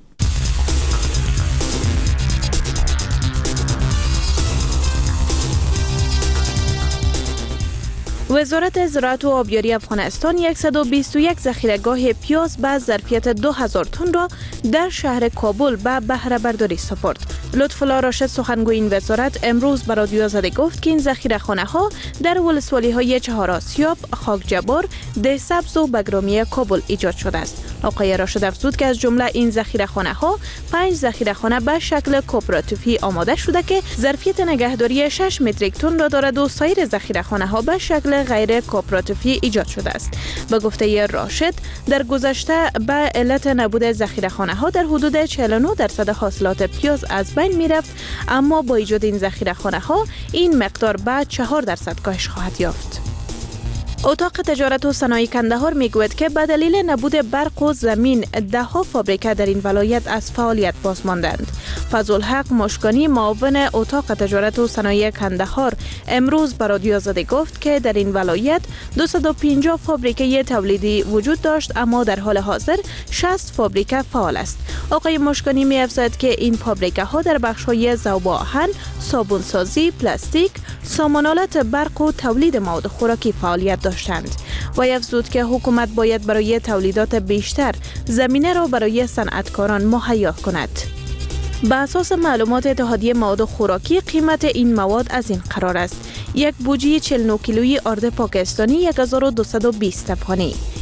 وزارت زراعت و آبیاری افغانستان صد و بیست و یک ذخیره‌گاه پیاز به ظرفیت دو هزار تن را در شهر کابل به بهره برداری سپرد. لطف‌الله راشد سخنگوی این وزارت امروز به رادیو آزادی گفت که این ذخیره‌خانه‌ها در ولسوالی‌های چهار آسیاب، خاکجبار، ده سبز و بگرامی کابل ایجاد شده است. آقای راشد افزود که از جمله این ذخیره‌خانه‌ها پنج ذخیره‌خانه به شکل کوپراتیوی آماده شده که ظرفیت نگهداری شش متریک تن را دارد و سایر ذخیره‌خانه‌ها به شکل غیر کوپراتیوی ایجاد شده است. به گفته راشد در گذشته به علت نبود ذخیره‌خانه‌ها در حدود چهل و نه درصد حاصلات پیاز از بین می‌رفت، اما با ایجاد این ذخیره‌خانه‌ها این مقدار به چهار درصد کاهش خواهد یافت. اتاق تجارت و صنایع کندهار میگوید که به دلیل نبود برق و زمین ده ها فابریکه در این ولایت از فعالیت باز ماندند. فضلالحق مشکانی معاون اتاق تجارت و صنایع کندهار امروز به رادیو آزادی گفت که در این ولایت دویست و پنجاه فابریکه تولیدی وجود داشت، اما در حال حاضر شصت فابریکه فعال است. آقای مشکانی می افزاید که این فابریکه ها در بخش‌های ذوب آهن، صابونسازی، پلاستیک، سامانالات برق و تولید مواد خوراکی فعالیت داشتند. و افزود که حکومت باید برای تولیدات بیشتر زمینه را برای صنعتکاران مهیا کند. به اساس معلومات اتحادیه مواد خوراکی قیمت این مواد از این قرار است: یک بوجی چهل و نه کیلویی آرد پاکستانی یک هزار و دویست و بیست افغانی،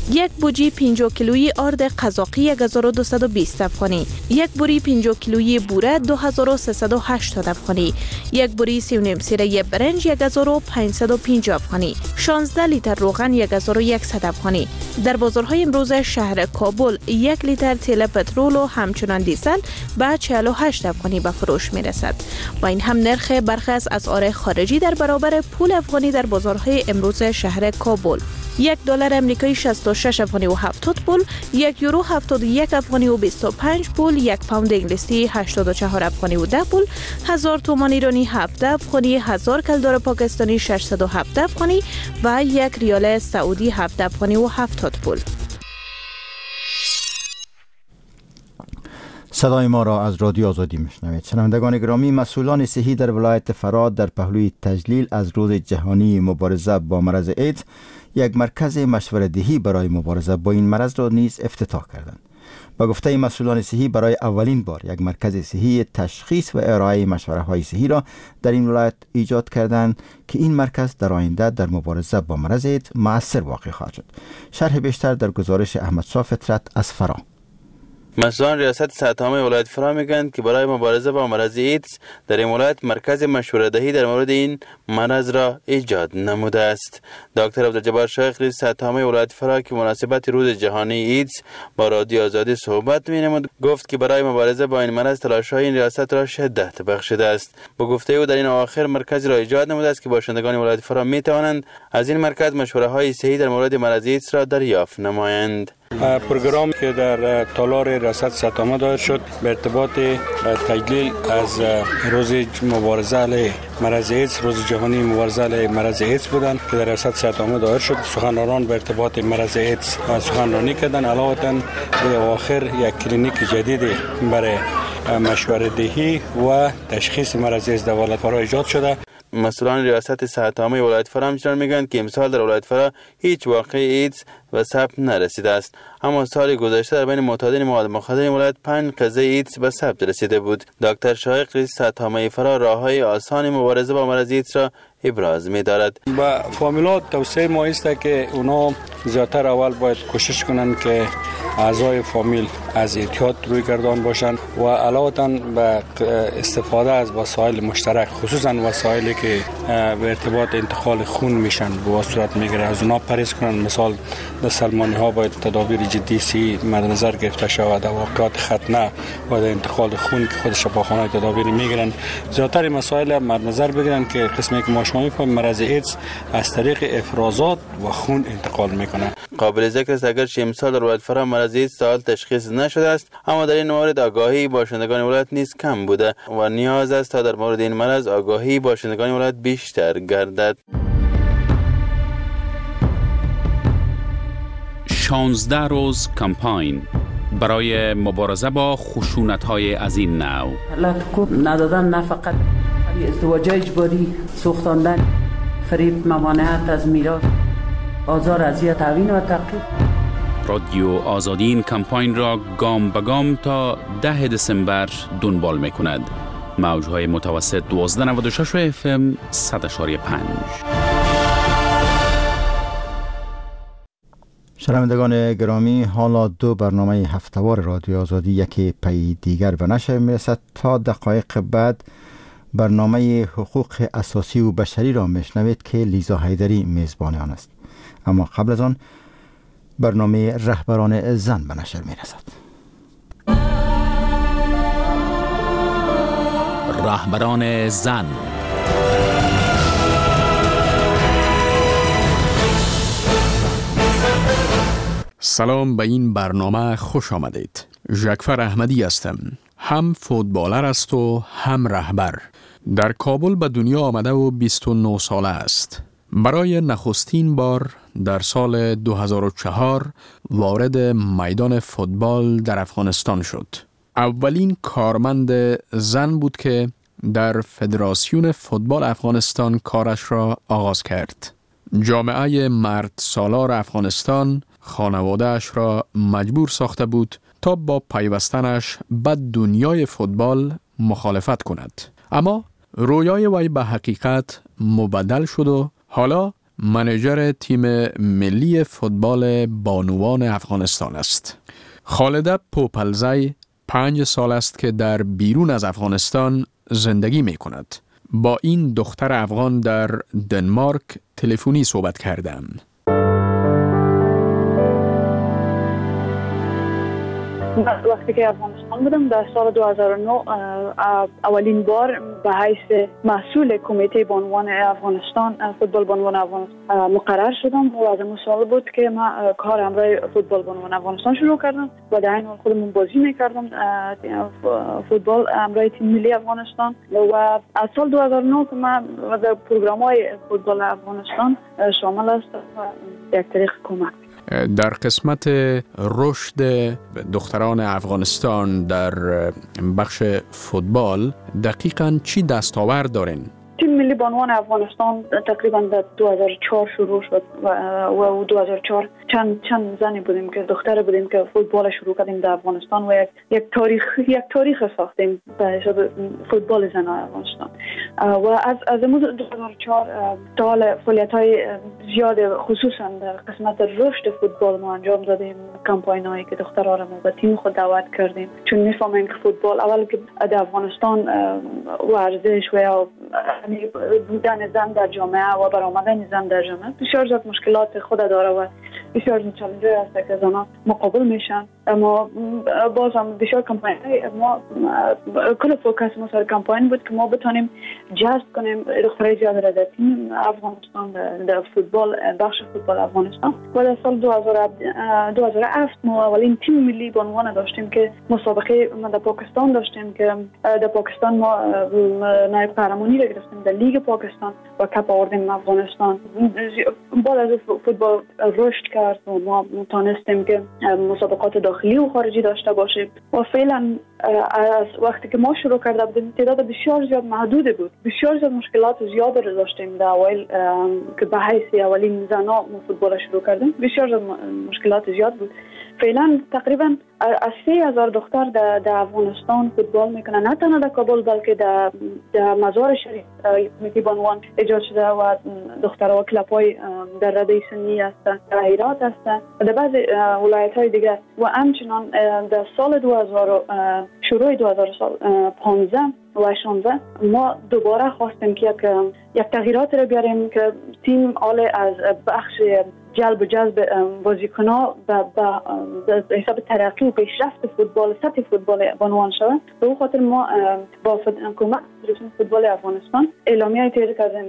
یک بوجی پنجاه کیلویی آرد قزاقی یک هزار و دویست و بیست افغانی، یک بوری پنجاه کیلویی بوره دو هزار و سیصد و هشتاد افغانی، یک بوری سی و نیم سیره برنج یک هزار و پانصد و پنجاه افغانی، شانزده لیتر روغن یک هزار و صد افغانی. در بازارهای امروز شهر کابل یک لیتر تیل پترول و همچنان دیزل به چهل و هشت افغانی به فروش می رسد. با این هم نرخ برخی از اسعار خارجی در برابر پول افغانی در بازارهای امروز شهر کابل: یک دلار امریکایی شصت و شش افغانی و هفتاد پول، یک یورو هفتاد و یک افغانی و بیست و پنج پول، یک پوند انگلیسی هشتاد و چهار افغانی و ده پول، هزار تومان ایرانی هفده افغانی، هزار کلدار پاکستانی ششصد و هفده افغانی و یک ریال سعودی هفده افغانی و هفتاد پول. صدای ما را از رادیو آزادی میشنوید. شنوندگان گرامی، مسئولان صحی در ولایت فرات در پهلوی تجلیل از روز جهانی مبارزه با مرض ایدز یک مرکز مشوره‌دهی برای مبارزه با این مرض را نیز افتتاح کردند. با گفته مسئولان صحی، برای اولین بار یک مرکز صحی تشخیص و ارائه مشوره‌های صحی را در این ولایت ایجاد کردند که این مرکز در آینده در مبارزه با مرض ایدز مؤثر واقع خواهد شد. شرح بیشتر در گزارش احمد شاه فطرت از فرا. مسئولان ریاست صحت عامه ولایت فرا میگویند که برای مبارزه با مرض ایدز در این ولایت مرکز مشوره دهی در مورد این مرض را ایجاد نموده است. دکتر عبدالجبار شیخ رئیس صحت عامه ولایت فرا که مناسبت روز جهانی ایدز با رادیو آزادی صحبت می‌نمود، گفت که برای مبارزه با این مرض تلاش‌های این ریاست را شدت بخشیده است. با گفته او در این اواخر مرکزی را ایجاد نموده است که باشندگان ولایت فرا می‌توانند از این مرکز مشوره‌های صحی در مورد مرض ایدز را دریافت نمایند. پروگرام که در تالار ریاست صحت عامه دایر شد به ارتباط تجلیل از روز مبارزه علیه مرض ایدز، روز جهانی مبارزه علیه مرض ایدز بودند که در ریاست صحت عامه دایر شد. سخنرانان به ارتباط مرض ایدز سخنرانی کردند. علاوه به آخر یک کلینیک جدید برای مشوره دهی و تشخیص مرض ایدز در ولایت فرا ایجاد شده. مسئولان ریاست صحت عامه ولایت فرا همچنین میگویند که امسال در ولایت فرا هیچ واقعه ایدز و ثبت نرسیده است، اما سال گذشته در بین معتادین مواد مخدر این ولایت پنج قضیه ایدز به ثبت رسیده بود. دکتر شایق رئیس صحت عامه فرا راههای آسان مبارزه با مرض ایدز را ابراز می‌دارد. با فامیلات توصیه ما است که اونا زیادتر اول باید کوشش کنند که اعضای فامیل از احتیاط روی گردان باشند و علاوه به استفاده از وسایل مشترک، خصوصا وسایلی که به ارتباط انتقال خون میشن به صورت میگیره، از اونا پرهیز کنند. مثال در سلمانی ها باید تدابیر جدی سی مد نظر گرفته شود. در واقعات ختنه و در انتقال خون که خود شفاخانه تدابیر میگیرن، زیادتر مسائل مد نظر بگیرن که قسمی که ما شما میفهمیم مرض ایدز از طریق افرازات و خون انتقال میکنه. قابل ذکر است اگرچه امسال در ولایت فرا مرض ایدز تا حال تشخیص نشده است، اما در این مورد آگاهی باشندگان ولایت نیز کم بوده و نیاز است تا در مورد این مرض آگاهی باشندگان ولایت بیشتر گردد. شانزده روز کمپاین برای مبارزه با خشونت‌های از این نوع. حالت ندادن، نه فقط ازدواج اجباری، سوختاندن، فریب، ممانعت از میراث، آزار، اذیت، تعوین و تعقیب. رادیو آزادی این کمپاین را گام به گام تا ده دسامبر دنبال می‌کند. موج‌های متوسط دوازده نود و شش اف ام صد و پنج. شنوندگان گرامی، حالا دو برنامه هفتهوار رادیو آزادی یکی پی دیگر به نشر میرسد. تا دقایق بعد برنامه حقوق اساسی و بشری را میشنوید که لیزا حیدری میزبان آن است. اما قبل از آن برنامه رهبران زن به نشر میرسد. رهبران زن. سلام، به این برنامه خوش آمدید. ژکفر احمدی هستم. هم فوتبالر است و هم رهبر. در کابل به دنیا آمده و بیست و نه ساله است. برای نخستین بار در سال دو هزار و چهار وارد میدان فوتبال در افغانستان شد. اولین کارمند زن بود که در فدراسیون فوتبال افغانستان کارش را آغاز کرد. جامعه مرد سالار افغانستان خانواده‌اش را مجبور ساخته بود تا با پیوستنش به دنیای فوتبال مخالفت کند. اما رویای وی به حقیقت مبدل شد و حالا منیجر تیم ملی فوتبال بانوان افغانستان است. خالده پوپلزی پنج سال است که در بیرون از افغانستان زندگی می کند. با این دختر افغان در دنمارک تلفنی صحبت کردم. وقتی که افغانستان بودم در سال دو هزار و نه اولین بار به حیث مسئول کمیته بانوان افغانستان فوتبال بانوان افغانستان مقرر شدم و از اون سال بود که من کار همراه فوتبال بانوان افغانستان شروع کردم و در این حال خودمون بازی میکردم فوتبال همراه تیم ملی افغانستان و از سال دو هزار و نه که من در پروگرام‌های فوتبال افغانستان شامل هستم و یک طریق کمک. در قسمت رشد دختران افغانستان در بخش فوتبال دقیقاً چی دستاورد دارین؟ تیم ملی بانوان افغانستان تقریبا در دو هزار و چهار شروع شد و و دو هزار و چهار چند چند زنی بودیم که دختر بودیم که فوتبال شروع کردیم در افغانستان و یک یک تاریخ یک تاریخ ساختیم به حساب فوتبال زنان افغانستان و از از دو هزار و چهار تا حال فعالیت‌های زیاد خصوصا در قسمت رشد فوتبال ما انجام دادیم. کمپاینایی که دخترها را به تیم خود دعوت کردیم چون می‌فهمیم که فوتبال اول که در افغانستان ورزش و بودن زن در جامعه و برآمدن زن در جامعه بسیار زیاد مشکلات خود داره و بسیار زیاد چالش هست که زنان مقابل میشن، اما باز هم بسیار کمپاین ما کل فوکس ما سر کمپاین بود که ما بتونیم جذب کنیم دخترای زیاد را در تیم افغانستان در فوتبال بخش فوتبال افغانستان و در سال دو هزار و هفت ما اولین تیم ملی به عنوان داشتیم که مسابقه ما در پاکستان داشتیم که در پاکستان ما نایب قهرمانی را گرفتیم در لیگ پاکستان و کپ آوردیم افغانستان. بعد از فوتبال رشد کرد و ما تونستیم که مسابقات داخلی و خارجی داشته باشیم و فعلا از وقتی که ما شروع کرده بودیم تعداد بسیار زیاد محدود بود، بسیار زیاد مشکلات زیاد رو داشتیم در اول که به حیث اولین زنا ما فوتبال شروع کردیم بسیار زیاد مشکلات زیاد بود. فعلا تقریبا از سه هزار دختر در, در افغانستان فوتبال میکنن، نه تنها در کابل بلکه در, در مزار شریف کمیته بانوان ایجاد شده و دخترها و کلب‌های در رده سنی هستند، در هرات هستند و در بعضی ولایت‌های دیگه و همچنان در سال دو هزار شروع دو هزار و پانزده و شانزده ما دوباره خواستیم که یک یک تغییرات رو بیاریم که تیم آل از بخش جلب و جذب بازیکن‌ها به حساب ترقی و پیشرفت فوتبال سطح فوتبال بانوان شود. به اون خاطر ما با کمک فدراسیون فوتبال افغانستان اعلامیه تهیه کردیم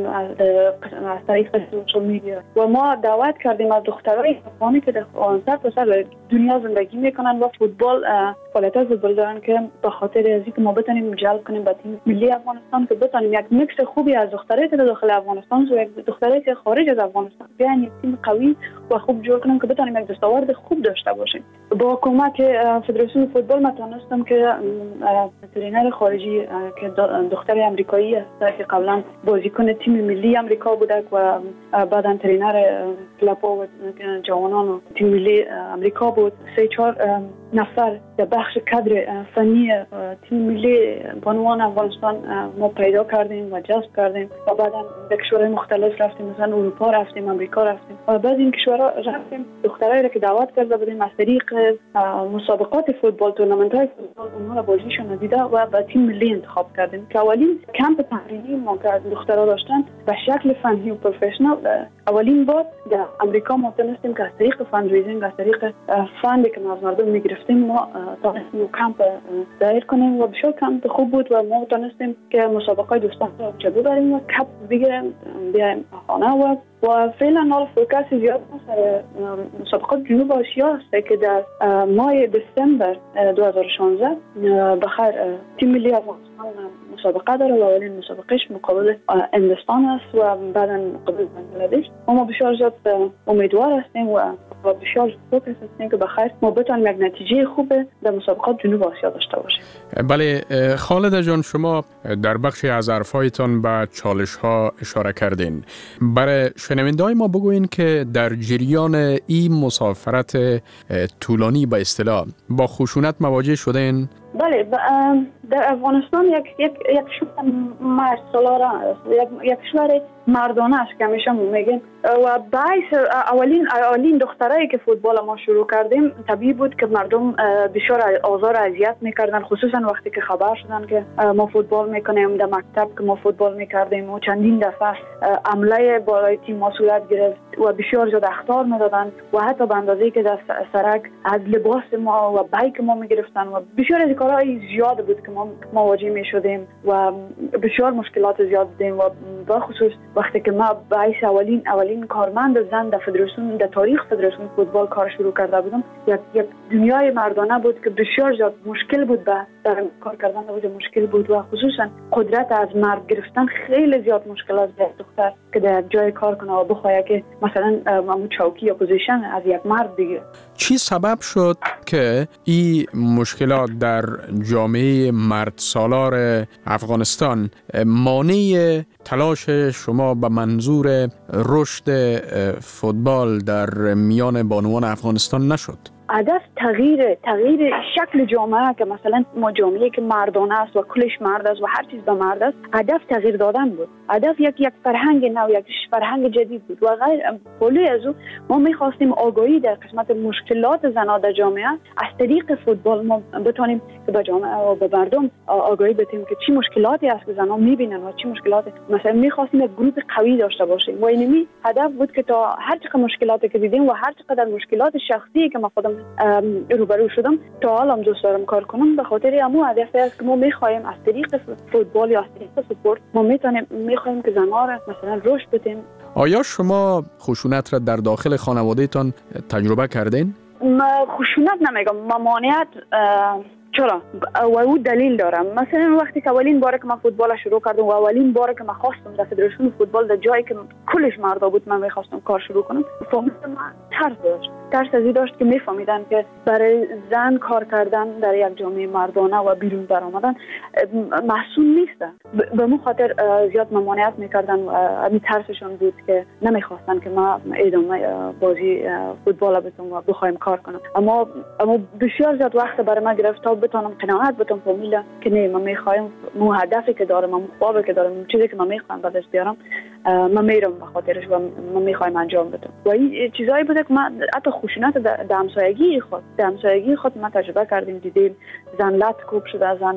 از طریق سوشال میدیا و ما دعوت کردیم از دخترای افغانی که در سر تا سر دنیا زندگی میکنن و فوتبال فعالیت فوتبال دارن که به خاطر از اینکه ما بتونیم جلب کنیم به تیم ملی افغانستان که بتونیم یک میکس خوبی از دخترای که داخل افغانستان و یک دخترای که خارج از افغانستان بیان یک تیم قوی و خوب جور کنیم که بتونیم یک دستاورد خوب داشته باشیم. با کمک فدراسیون فوتبال ما تونستم که ترینر خارجی که دختر امریکایی است که قبلا بازیکن تیم ملی امریکا بوده و بعداً ترینر کلب‌ها و جوانان و تیم ملی امریکا بود، سه چهار نفر در بخش کادر فنی تیم ملی بانوان افغانستان ما پیدا کردیم و جذب کردیم و بعداً به کشورهای مختلف رفتیم، مثلا اروپا رفتیم، امریکا رفتیم و بعد این کشورها رفتیم دخترایی را که دعوت کرده بودیم از طریق مسابقات فوتبال تورنمنت‌های فوتبال اونها را بازیشون دیده و به تیم ملی انتخاب کردیم که اولین کمپ تمرینی ما که دخترها داشتن به شکل فنی و پروفشنال اولین بار در امریکا ما تونستیم که از طریق فاندریزینگ از طریق فندی که ما از مردم میگرفتیم ما تونستیم کمپ دایر کنیم و بسیار کمپ خوب بود و ما تونستیم که مسابقات دوستان را چه ببریم و کپ بگیریم بیایم خانه و و فعلا حال فوکس زیاد سر مسابقات جنوب آسیا است که در ماه دسامبر دو هزار و شانزده بخیر تیم ملی افغانستان مسابقه داره و اولین مسابقهش مقابل هندوستان است و بعدا مقابل بنگلادش. ما بسیار زیاد امیدوار هستیم و بسیار فوکس هستیم که بخیر ما بتونیم یک نتیجه خوب در مسابقات جنوب آسیا داشته باشیم. بله خالده جان، شما در بخشی از حرفایتان به چالش ها اشاره کردین. برای شنونده‌های ما بگوین که در جریان این مسافرت طولانی به اصطلاح با خشونت مواجه شدین بله در افغانستان یک یک یک شورای مرد سالاره است، یک یک شورای مردانه است که همیشه میگن و باعث اولین اولین دخترایی که فوتبال ما شروع کردیم طبیعی بود که مردم بسیار آزار اذیت میکردن، خصوصا وقتی که خبر شدن که ما فوتبال میکنیم. در مکتب که ما فوتبال میکردیم و چندین دفعه عمله بالای تیم ما صورت گرفت و بسیار زیاد اخطار میدادن و حتی به اندازه‌ای که در سرک از لباس ما و بایک ما میگرفتن و بسیار از کارهای زیاد بود که ما مواجه میشدیم و بسیار مشکلات زیاد دیدیم و به خصوص وقتی که ما باعث اولین اولین کارمند زن در فدراسیون در تاریخ فدراسیون فوتبال کار شروع کرده بودم، یک یک دنیای مردانه بود که بسیار زیاد مشکل بود به در کار کردن بود مشکل بود و خصوصا قدرت از مرد گرفتن خیلی زیاد مشکلات داشت دختر که در جای کار کنه و بخواد که مثلا همون چوکی یا پوزیشن از یک مرد بگیره. چی سبب شد که این مشکلات در جامعه مرد سالار افغانستان مانع تلاش شما به منظور رشد فوتبال در میان بانوان افغانستان نشد؟ هدف تغییر تغییر شکل جامعه که مثلا ما جامعه که مردانه است و کلش مرد است و هر چیز به مرد است، هدف تغییر دادن بود. هدف یک یک فرهنگ نو، یک فرهنگ جدید بود و غیر پولی از او ما می‌خواستیم آگاهی در قسمت مشکلات زنان در جامعه از طریق فوتبال ما بتونیم که به جامعه و به مردم آگاهی بدیم که چی مشکلاتی است که زنان می‌بینن و چی مشکلات. مثلا می‌خواستیم یک گروه قوی داشته باشیم و اینمی هدف بود که تا هر چقدر مشکلاتی که دیدیم و هر چقدر مشکلات شخصی که ما خودم روبرو شدم تا حالا هم دوست دارم کار کنم به خاطر همون هدف است که ما می‌خوایم از طریق فوتبال یا از طریق سپورت ما میتونیم می‌خوایم که زن‌ها را مثلا رشد بدیم. آیا شما خشونت را در داخل خانواده‌تان تجربه کردین؟ ما خشونت نمیگم، ممانعت چرا؟ و او دلیل دارم. مثلا وقتی که اولین باره که من فوتبال شروع کردم و اولین باره که من خواستم در فدراسیون فوتبال در جایی که کلش مردا بود من می‌خواستم کار شروع کنم، فهمیدم من ترس داشت. ترس ازی داشت که میفهمیدن که برای زن کار کردن در یک جامعه مردانه و بیرون در آمدن محسون نیست. به مو خاطر زیاد ممانعت میکردن و همین ترسشون بود که نمیخواستن که ما ادامه بازی فوتبال بتونم و بخوایم کار کنم. اما اما بسیار زیاد وقت برای من گرفت تا بتونم قناعت بتونم فامیل که نه من میخوایم مو هدفی که دارم، مو خوابی که دارم، چیزی که من میخوام به دست بیارم من میرم به خاطرش و من میخوایم انجام بدم. و این چیزایی بوده که من حتی خشونت در همسایگی خود در همسایگی خود ما تجربه کردیم، دیدیم زن لط کوب شده، زن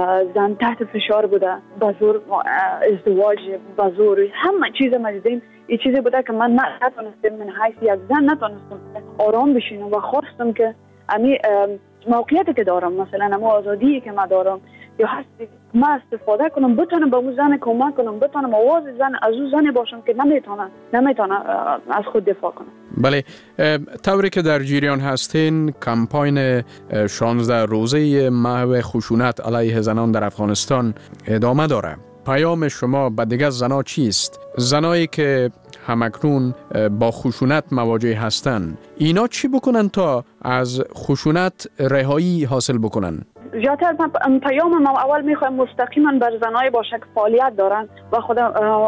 زن تحت فشار بوده، به زور ازدواج، به زور همه چیز ما دیدیم. این چیزی بوده که من نتونستم من حیث یک زن نتونستم آرام بشینم و خواستم که امی موقعیتی که دارم، مثلا اما آزادی که من دارم یا هستی ما استفاده کنم، بتونم به اون زن کمک کنم، بتونم آواز زن از اون زن باشم که نمیتونه نمیتونه از خود دفاع کنه. بله، طوری که در جریان هستین کمپاین شانزده روزه محو خشونت علیه زنان در افغانستان ادامه داره. پیام شما به دیگر زنان چیست؟ زنایی که همکنون با خشونت مواجه هستند، اینا چی بکنن تا از خشونت رهایی حاصل بکنن؟ زیادتر پیام ما اول میخوایم مستقیما بر زنای باشه که فعالیت دارن و خود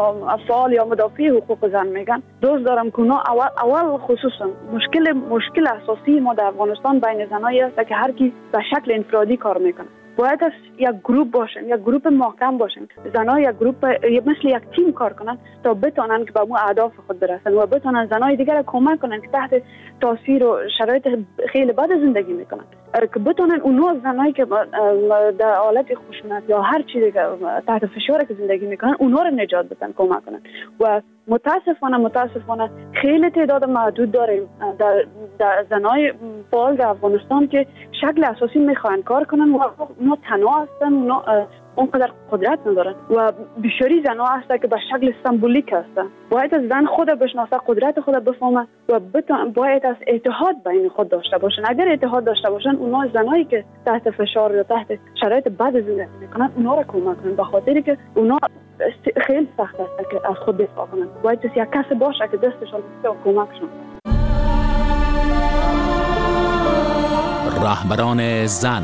فعال یا مدافع حقوق زن میگن دوست دارم که اول اول خصوصا مشکل مشکل اساسی ما در افغانستان بین زنایی است که هر کی به شکل انفرادی کار میکنه. باید از یک گروه باشن، یک گروه محکم باشن، زنای یک گروه مثل یک تیم کار کنن تا بتونن که به اون اهداف خود برسن و بتونن زنای دیگر کمک کنن که تحت تاثیر و شرایط خیلی بد زندگی میکنن، که بتونن اونها زنایی که در حالت خشونت یا هر چیزی که تحت فشار که زندگی میکنن اونها رو نجات بدن، کمک کنن. و متاسفانه متاسفانه خیلی تعداد محدود داریم در, در زنای فعال در افغانستان که شکل اساسی میخوان کار کنن و اونا تنها هستن، اونا اونقدر قدرت ندارن و بسیاری زنها هستن که به شکل سمبولیک هستن. باید از زن خود بشناسه، قدرت خود بفهمه و باید از اتحاد بین خود داشته باشن. اگر اتحاد داشته باشن اونا زنایی که تحت فشار یا تحت شرایط بد زندگی میکنن اونا را کمک کنن، به خاطری که اونا خیلی سخت است که از خود دفاع کنن. باید یک کسی باشه که دستشان بسته و کمکشون. رهبران زن.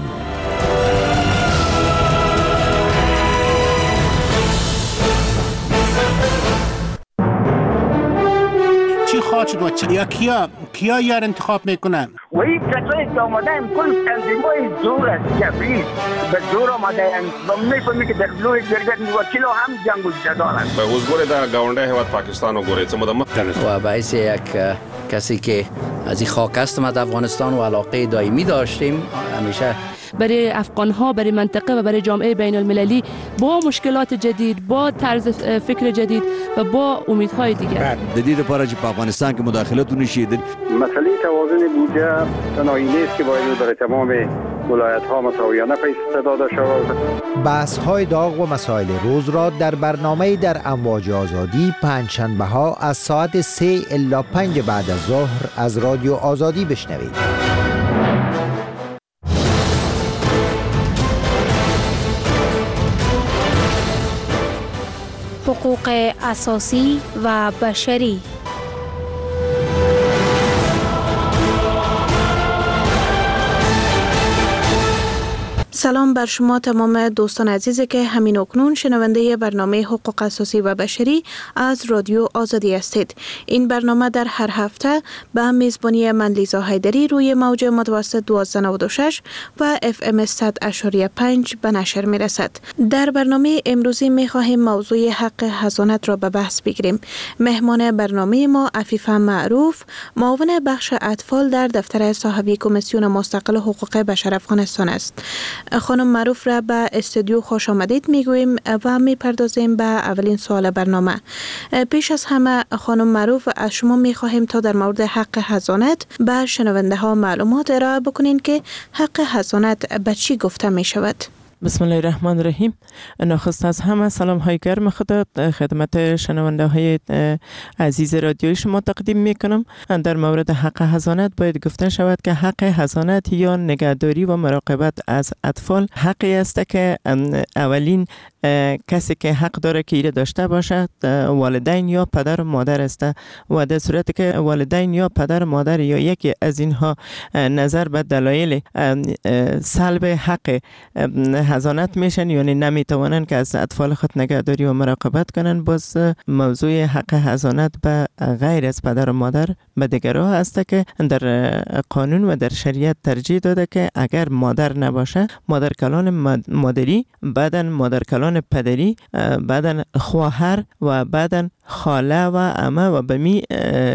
چی ایجاد شد و چیا کیا کیا یار انتخاب میکنن و این کسایی که آمدن کل تنظیمای زور است جبری به زور آمدن و میفهمی که در لوی درگاه وکیل هم جنگ جدارن به وزگوری در گاونده هواد پاکستان و گوری چه مدام و باعث یک کسی که از این خاک هستم از افغانستان و علاقه دائمی داشتیم همیشه برای افغان ها، برای منطقه و برای جامعه بین المللی با مشکلات جدید، با طرز فکر جدید و با امیدهای دیگر. جدید پاره که افغانستان که مداخلت نشید. مسئله توازن بودجه تنهایی نیست که باید در تمام ولایت ها مساویانه پیش داده شود. بحث های داغ و مسائل روز را در برنامه در امواج آزادی پنجشنبه ها از ساعت سه الی پنج بعد از ظهر از رادیو آزادی بشنوید. حقوق اساسی و بشری. سلام بر شما تمام دوستان عزیزی که همین اکنون شنونده برنامه حقوق اساسی و بشری از رادیو آزادی هستید. این برنامه در هر هفته به میزبانی من لیزا حیدری روی موج متوسط دوازده نود و شش و اف ام صد اشاریه پنج به نشر می رسد. در برنامه امروزی می خواهیم موضوع حق حضانت را به بحث بگیریم. مهمان برنامه ما عفیفه معروف، معاون بخش اطفال در دفتر صاحبی کمیسیون مستقل حقوق بشر افغانستان است. خانم معروف را به استودیو خوش آمدید میگوییم و میپردازیم به اولین سوال برنامه. پیش از همه خانم معروف، از شما میخواهیم تا در مورد حق حضانت به شنونده ها معلومات ارائه بکنین که حق حضانت به چی گفته می شود. بسم الله الرحمن الرحیم. نخست از همه سلام های گرم خدا خدمت شنونده های عزیز رادیوی شما تقدیم می کنم. در مورد حق حضانت باید گفته شود که حق حضانت یا نگهداری و مراقبت از اطفال حقی است که اولین کسی که حق داره که ایره داشته باشد والدین یا پدر و مادر است و در صورتی که والدین یا پدر و مادر یا یکی از اینها نظر به دلایل سلب حق حضانت میشن یعنی نمیتوانند که از اطفال خود نگهداری و مراقبت کنند، باز موضوع حق حضانت به غیر از پدر و مادر به دیگرها است که در قانون و در شریعت ترجیح داده که اگر مادر نباشه مادر کلان مادری، بعداً مادر کلان پدری، بعداً خواهر و بعداً خاله و عمه و به می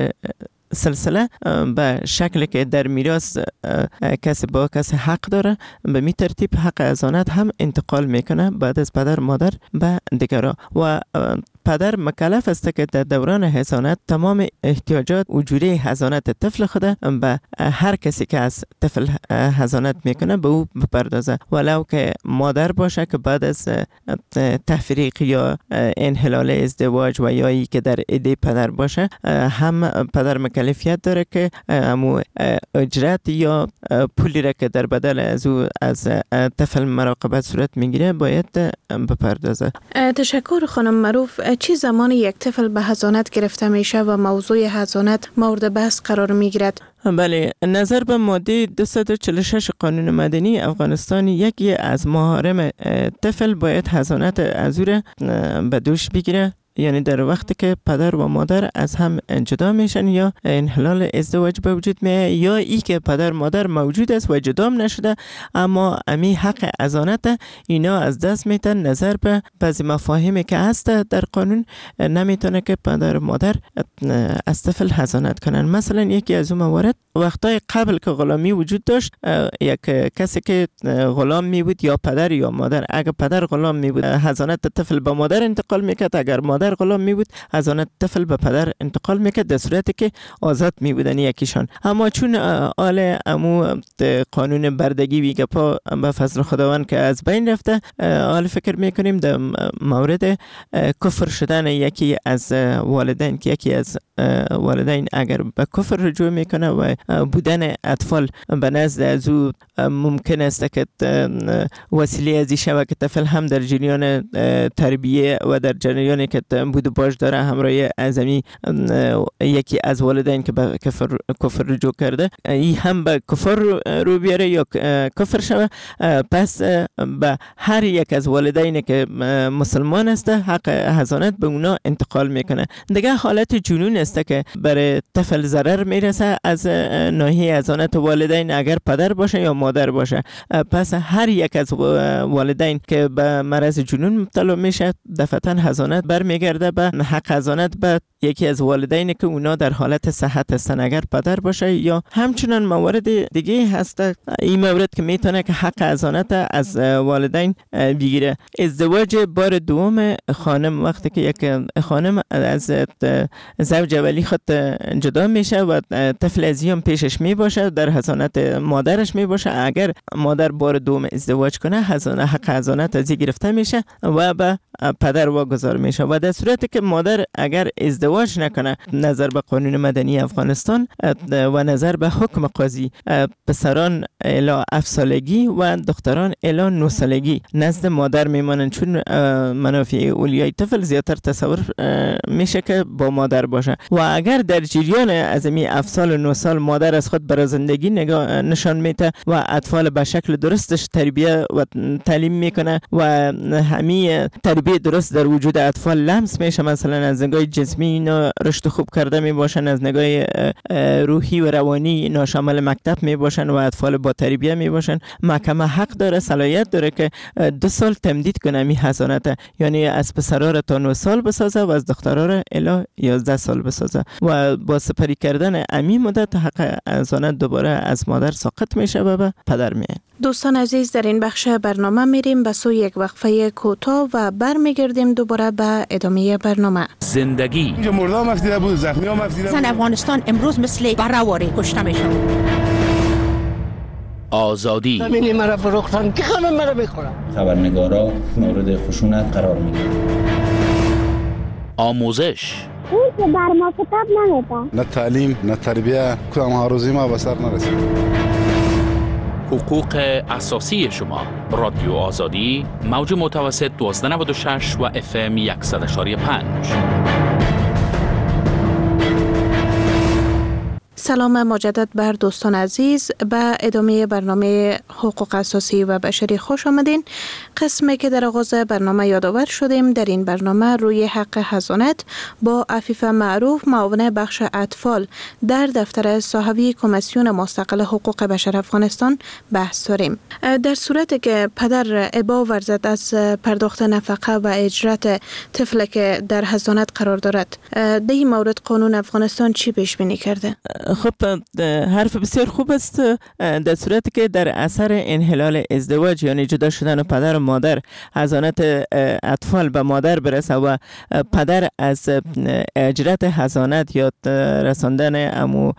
سلسله به شکلی که در میراث کسی با کسی حق داره به می ترتیب حق حضانت هم انتقال میکنه بعد از پدر مادر به دیگرها و پدر مکلف است که در دوران حضانت تمام احتیاجات و جوره حضانت طفل خود به هر کسی که از طفل حضانت میکنه به او بپردازه، ولو که مادر باشه که بعد از تفریق یا انحلال ازدواج و یا ای که در عده پدر باشه هم پدر مکلفیت داره که امو اجرت یا پولی را که در بدل از او از طفل مراقبت صورت میگیره باید بپردازه. تشکر خانم معروف. چی زمان یک طفل به حضانت گرفته میشه و موضوع حضانت مورد بحث قرار میگیرد؟ بله، نظر به ماده دویست و چهل و شش قانون مدنی افغانستان یکی از محارم طفل باید حضانت از او را به دوش بگیره، یعنی در وقتی که پدر و مادر از هم جدا میشن یا انحلال ازدواج به وجود میاد یا ای که پدر مادر موجود است و جدا نشده اما امی حق حضانت اینا از دست میتن. نظر به بعضی مفاهیمی که هست در قانون نمیتونه که پدر و مادر از طفل حضانت کنن. مثلا یکی از اون موارد وقتای قبل که غلامی وجود داشت، یک کسی که غلام می بود یا پدر یا مادر، اگر پدر غلام می بود حضانت طفل به مادر انتقال میکرد، اگر مادر غلام می بود حضانت طفل به پدر انتقال میکرد در صورتی که آزاد می بودن یکیشان. اما چون آل امو قانون بردگی ویگه پا به فضل خداوند که از بین رفته، آل فکر میکنیم در مورد کفر شدن یکی از والدین که یکی از والدین اگر به کفر رجوع میکنه و بودن اطفال به نزد از او ممکن است که وسیله ازی شود که طفل هم در جریان تربیه و در جریانی که بود و باش داره همراه ازمی یکی از والدین که به کفر کفر رجوع کرده این هم به کفر رو, رو بیاره یا کفر شوه، پس به هر یک از والدین که مسلمان است حق حضانت به اونا انتقال میکنه. دیگه حالت جنون است که برای طفل ضرر میرسه از ناحیه حضانت والدین، اگر پدر باشه یا مادر باشه. پس هر یک از والدین که به مرض جنون مبتلا میشه دفعتا حضانت برمیگرده به حق حضانت به یکی از والدین که اونا در حالت صحت هستن، اگر پدر باشه یا همچنان موارد دیگه هست. این مورد که میتونه که حق حضانت از والدین بگیره. ازدواج بار دوم خانم، وقتی که یک خانم از زوج اولی خود جدا میشه و طفل عزیزم پیشش می باشه، در حضانت مادرش می باشه، اگر مادر بار دوم ازدواج کنه حق حضانت از گرفته میشه و به پدر واگذار میشه. و در صورتی که مادر اگر ازدواج نکنه نظر به قانون مدنی افغانستان و نظر به حکم قاضی، پسران الی هفت سالگی و دختران الی نه سالگی نزد مادر میمانند، چون منافع اولیای طفل زیادتر تصور میشه که با مادر باشه. و اگر در جریان از می هفت سال و نه سال مادر از خود برای زندگی نگاه نشان میده و اطفال به شکل درستش تربیت و تعلیم میکنه و همین تربیت درست در وجود اطفال لمس میشه، مثلا از نگاه جسمی اینا رشد خوب کرده می باشن، از نگاه روحی و روانی ناشامل مکتب می باشن و اطفال با تربیت می باشن، محکمه حق داره، صلاحیت داره که دو سال تمدید کنه می حضانت، یعنی از پسرا را تا نه سال بسازه و از دخترا را الی یازده سال بسازه و با سپری کردن امی مدت حق حضانت دوباره از مادر ساقط میشه و به پدر میاد. دوستان عزیز، در این بخش برنامه میریم به سوی یک وقفه کوتاه و برمیگردیم دوباره به ادامه برنامه. زندگی اینجا مردم مفتیده بود، زخمی ها مفتیده بود. افغانستان امروز مثل برآوری کشته میشه. آزادی زمینی مرا فروختن که خانم مرا بخورم. خبرنگارا مورد خشونت قرار میگیرن. آموزش اون که بر ما کتاب نمیده، نه تعلیم نه تربیه، کدام آرزوی ما به سر نرسید. حقوق اساسی شما. رادیو آزادی، موج متوسط دوازده نود و شش و اف ام صد و یک و پنج. سلام مجدد بر دوستان عزیز، به ادامه برنامه حقوق اساسی و بشری خوش آمدین. قسمی که در آغاز برنامه یادآور شدیم، در این برنامه روی حق حضانت با عفیفه معروف، معاون بخش اطفال در دفتر صاحبی کمیسیون مستقل حقوق بشر افغانستان بحث داریم. در صورتی که پدر ابا ورزد از پرداخت نفقه و اجرت طفل که در حضانت قرار دارد، در این مورد قانون افغانستان چی پیش بینی کرده؟ خب حرف بسیار خوب است. در صورتی که در اثر انحلال ازدواج یعنی جدا شدن پدر و مادر حضانت اطفال به مادر برسه و پدر از اجرت حضانت یا رساندن امو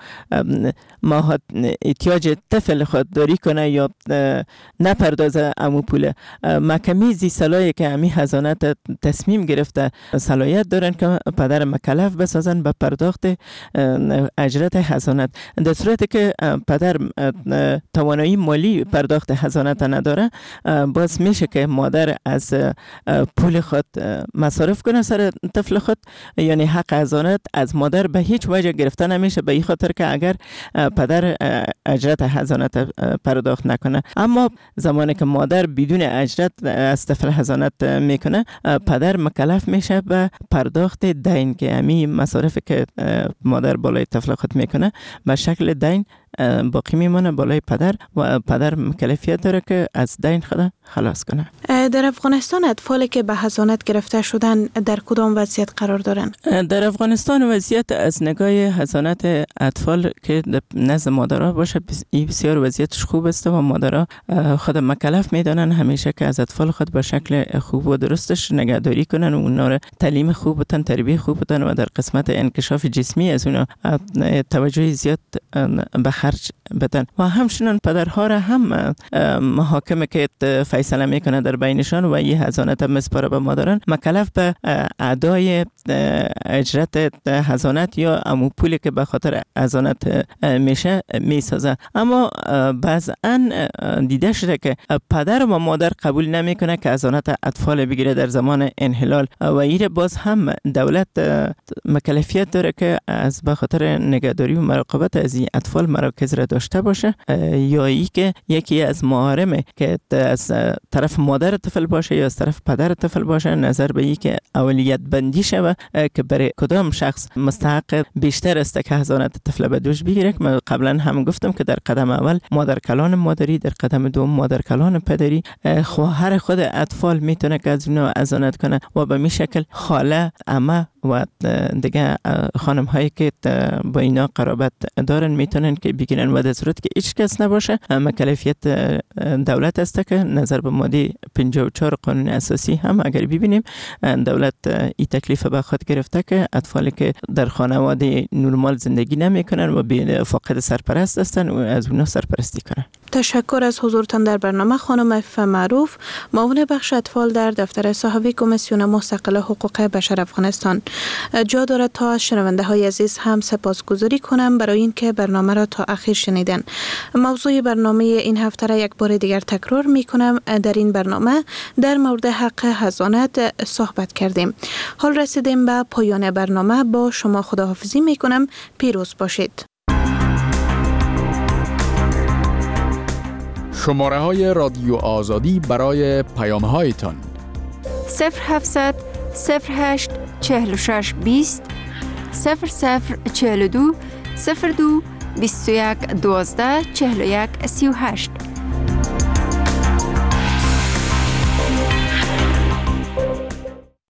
ماهات احتیاج طفل خودداری کنه یا نپردازه امو پول، محکمه زی صلاحی که امی حضانت تصمیم گرفته صلاحیت دارن که پدر مکلف بسازن به پرداخت اجرت حضانت. در صورتی که پدر توانایی مالی پرداخت حضانت نداره، باز میشه که مادر از پول خود مصارف کنه سر طفل خود، یعنی حق حضانت از مادر به هیچ وجه گرفته نمیشه، به این خاطر که اگر پدر اجرت حضانت پرداخت نکنه. اما زمانی که مادر بدون اجرت از طفل حضانت میکنه، پدر مکلف میشه به پرداخت دین که امی مصارفی که مادر بالای طفل خود میکنه به شکل دین باقی میمونه بالای پدر و پدر مکلفیت داره که از دین خود خلاص کنه. در افغانستان اطفالی که به حضانت گرفته شدن در کدام وضعیت قرار دارن؟ در افغانستان وضعیت از نگاه حضانت اطفال که نزد مادرها باشه بسیار وضعیتش خوب است و مادرها خود مکلف میدانن همیشه که از اطفال خود به شکل خوب و درستش نگهداری کنن و اونا رو تعلیم خوب بتن، تربیت خوب بتن و در قسمت انکشاف جسمی از اونا توجه زیاد به خرج بدن و همچنان پدرها را هم محاکمه که فیصله میکنه در بینشان و این حضانت مسپاره به مادران مکلف به ادای اجرت حضانت یا امو پولی که به خاطر حضانت میشه میسازه. اما بعضا دیده شده که پدر و مادر قبول نمیکنه که حضانت اطفال بگیره در زمان انحلال و این باز هم دولت مکلفیت داره که از به خاطر نگهداری و مراقبت از این اطفال مراکز را داشته باشه، یا ای که یکی از محارمه که از طرف مادر طفل باشه یا از طرف پدر طفل باشه نظر به ای که اولیت بندی شود که برای کدام شخص مستحق بیشتر است که حضانت طفل به دوش بگیره. من قبلا هم گفتم که در قدم اول مادر کلان مادری، در قدم دوم مادر کلان پدری، خواهر خود اطفال میتونه که از اونها حضانت کنه و به می شکل خاله، عمه و دیگه خانم هایی که با اینا قرابت دارن میتونن که بگیرن و در صورت که هیچ کس نباشه مکلفیت دولت است که نظر به ماده پنجاه و چهار قانون اساسی هم اگر ببینیم دولت این تکلیف به خود گرفته که اطفالی که در خانواده نرمال زندگی نمیکنن و فاقد سرپرست هستن و از اونها سرپرستی کنن. تشکر از حضورتان در برنامه خانم عفیفه معروف، معاون بخش اطفال در دفتر صحوی کمیسیون مستقل حقوق بشر افغانستان. جا دارد تا از شنونده های عزیز هم سپاسگزاری کنم برای اینکه برنامه را تا آخر شنیدن. موضوع برنامه این هفته را یک بار دیگر تکرار می کنم. در این برنامه در مورد حق حضانت صحبت کردیم. حال رسیدیم به پایان برنامه. با شما خداحافظی می کنم. پیروز باشید. شماره های رادیو آزادی برای پیام هایتان صفر هفتصد صفر هشت چهل و شش بیست صفر صفر چهل و دو صفر دو بیست و یک دوازده چهل و یک سی و هشت.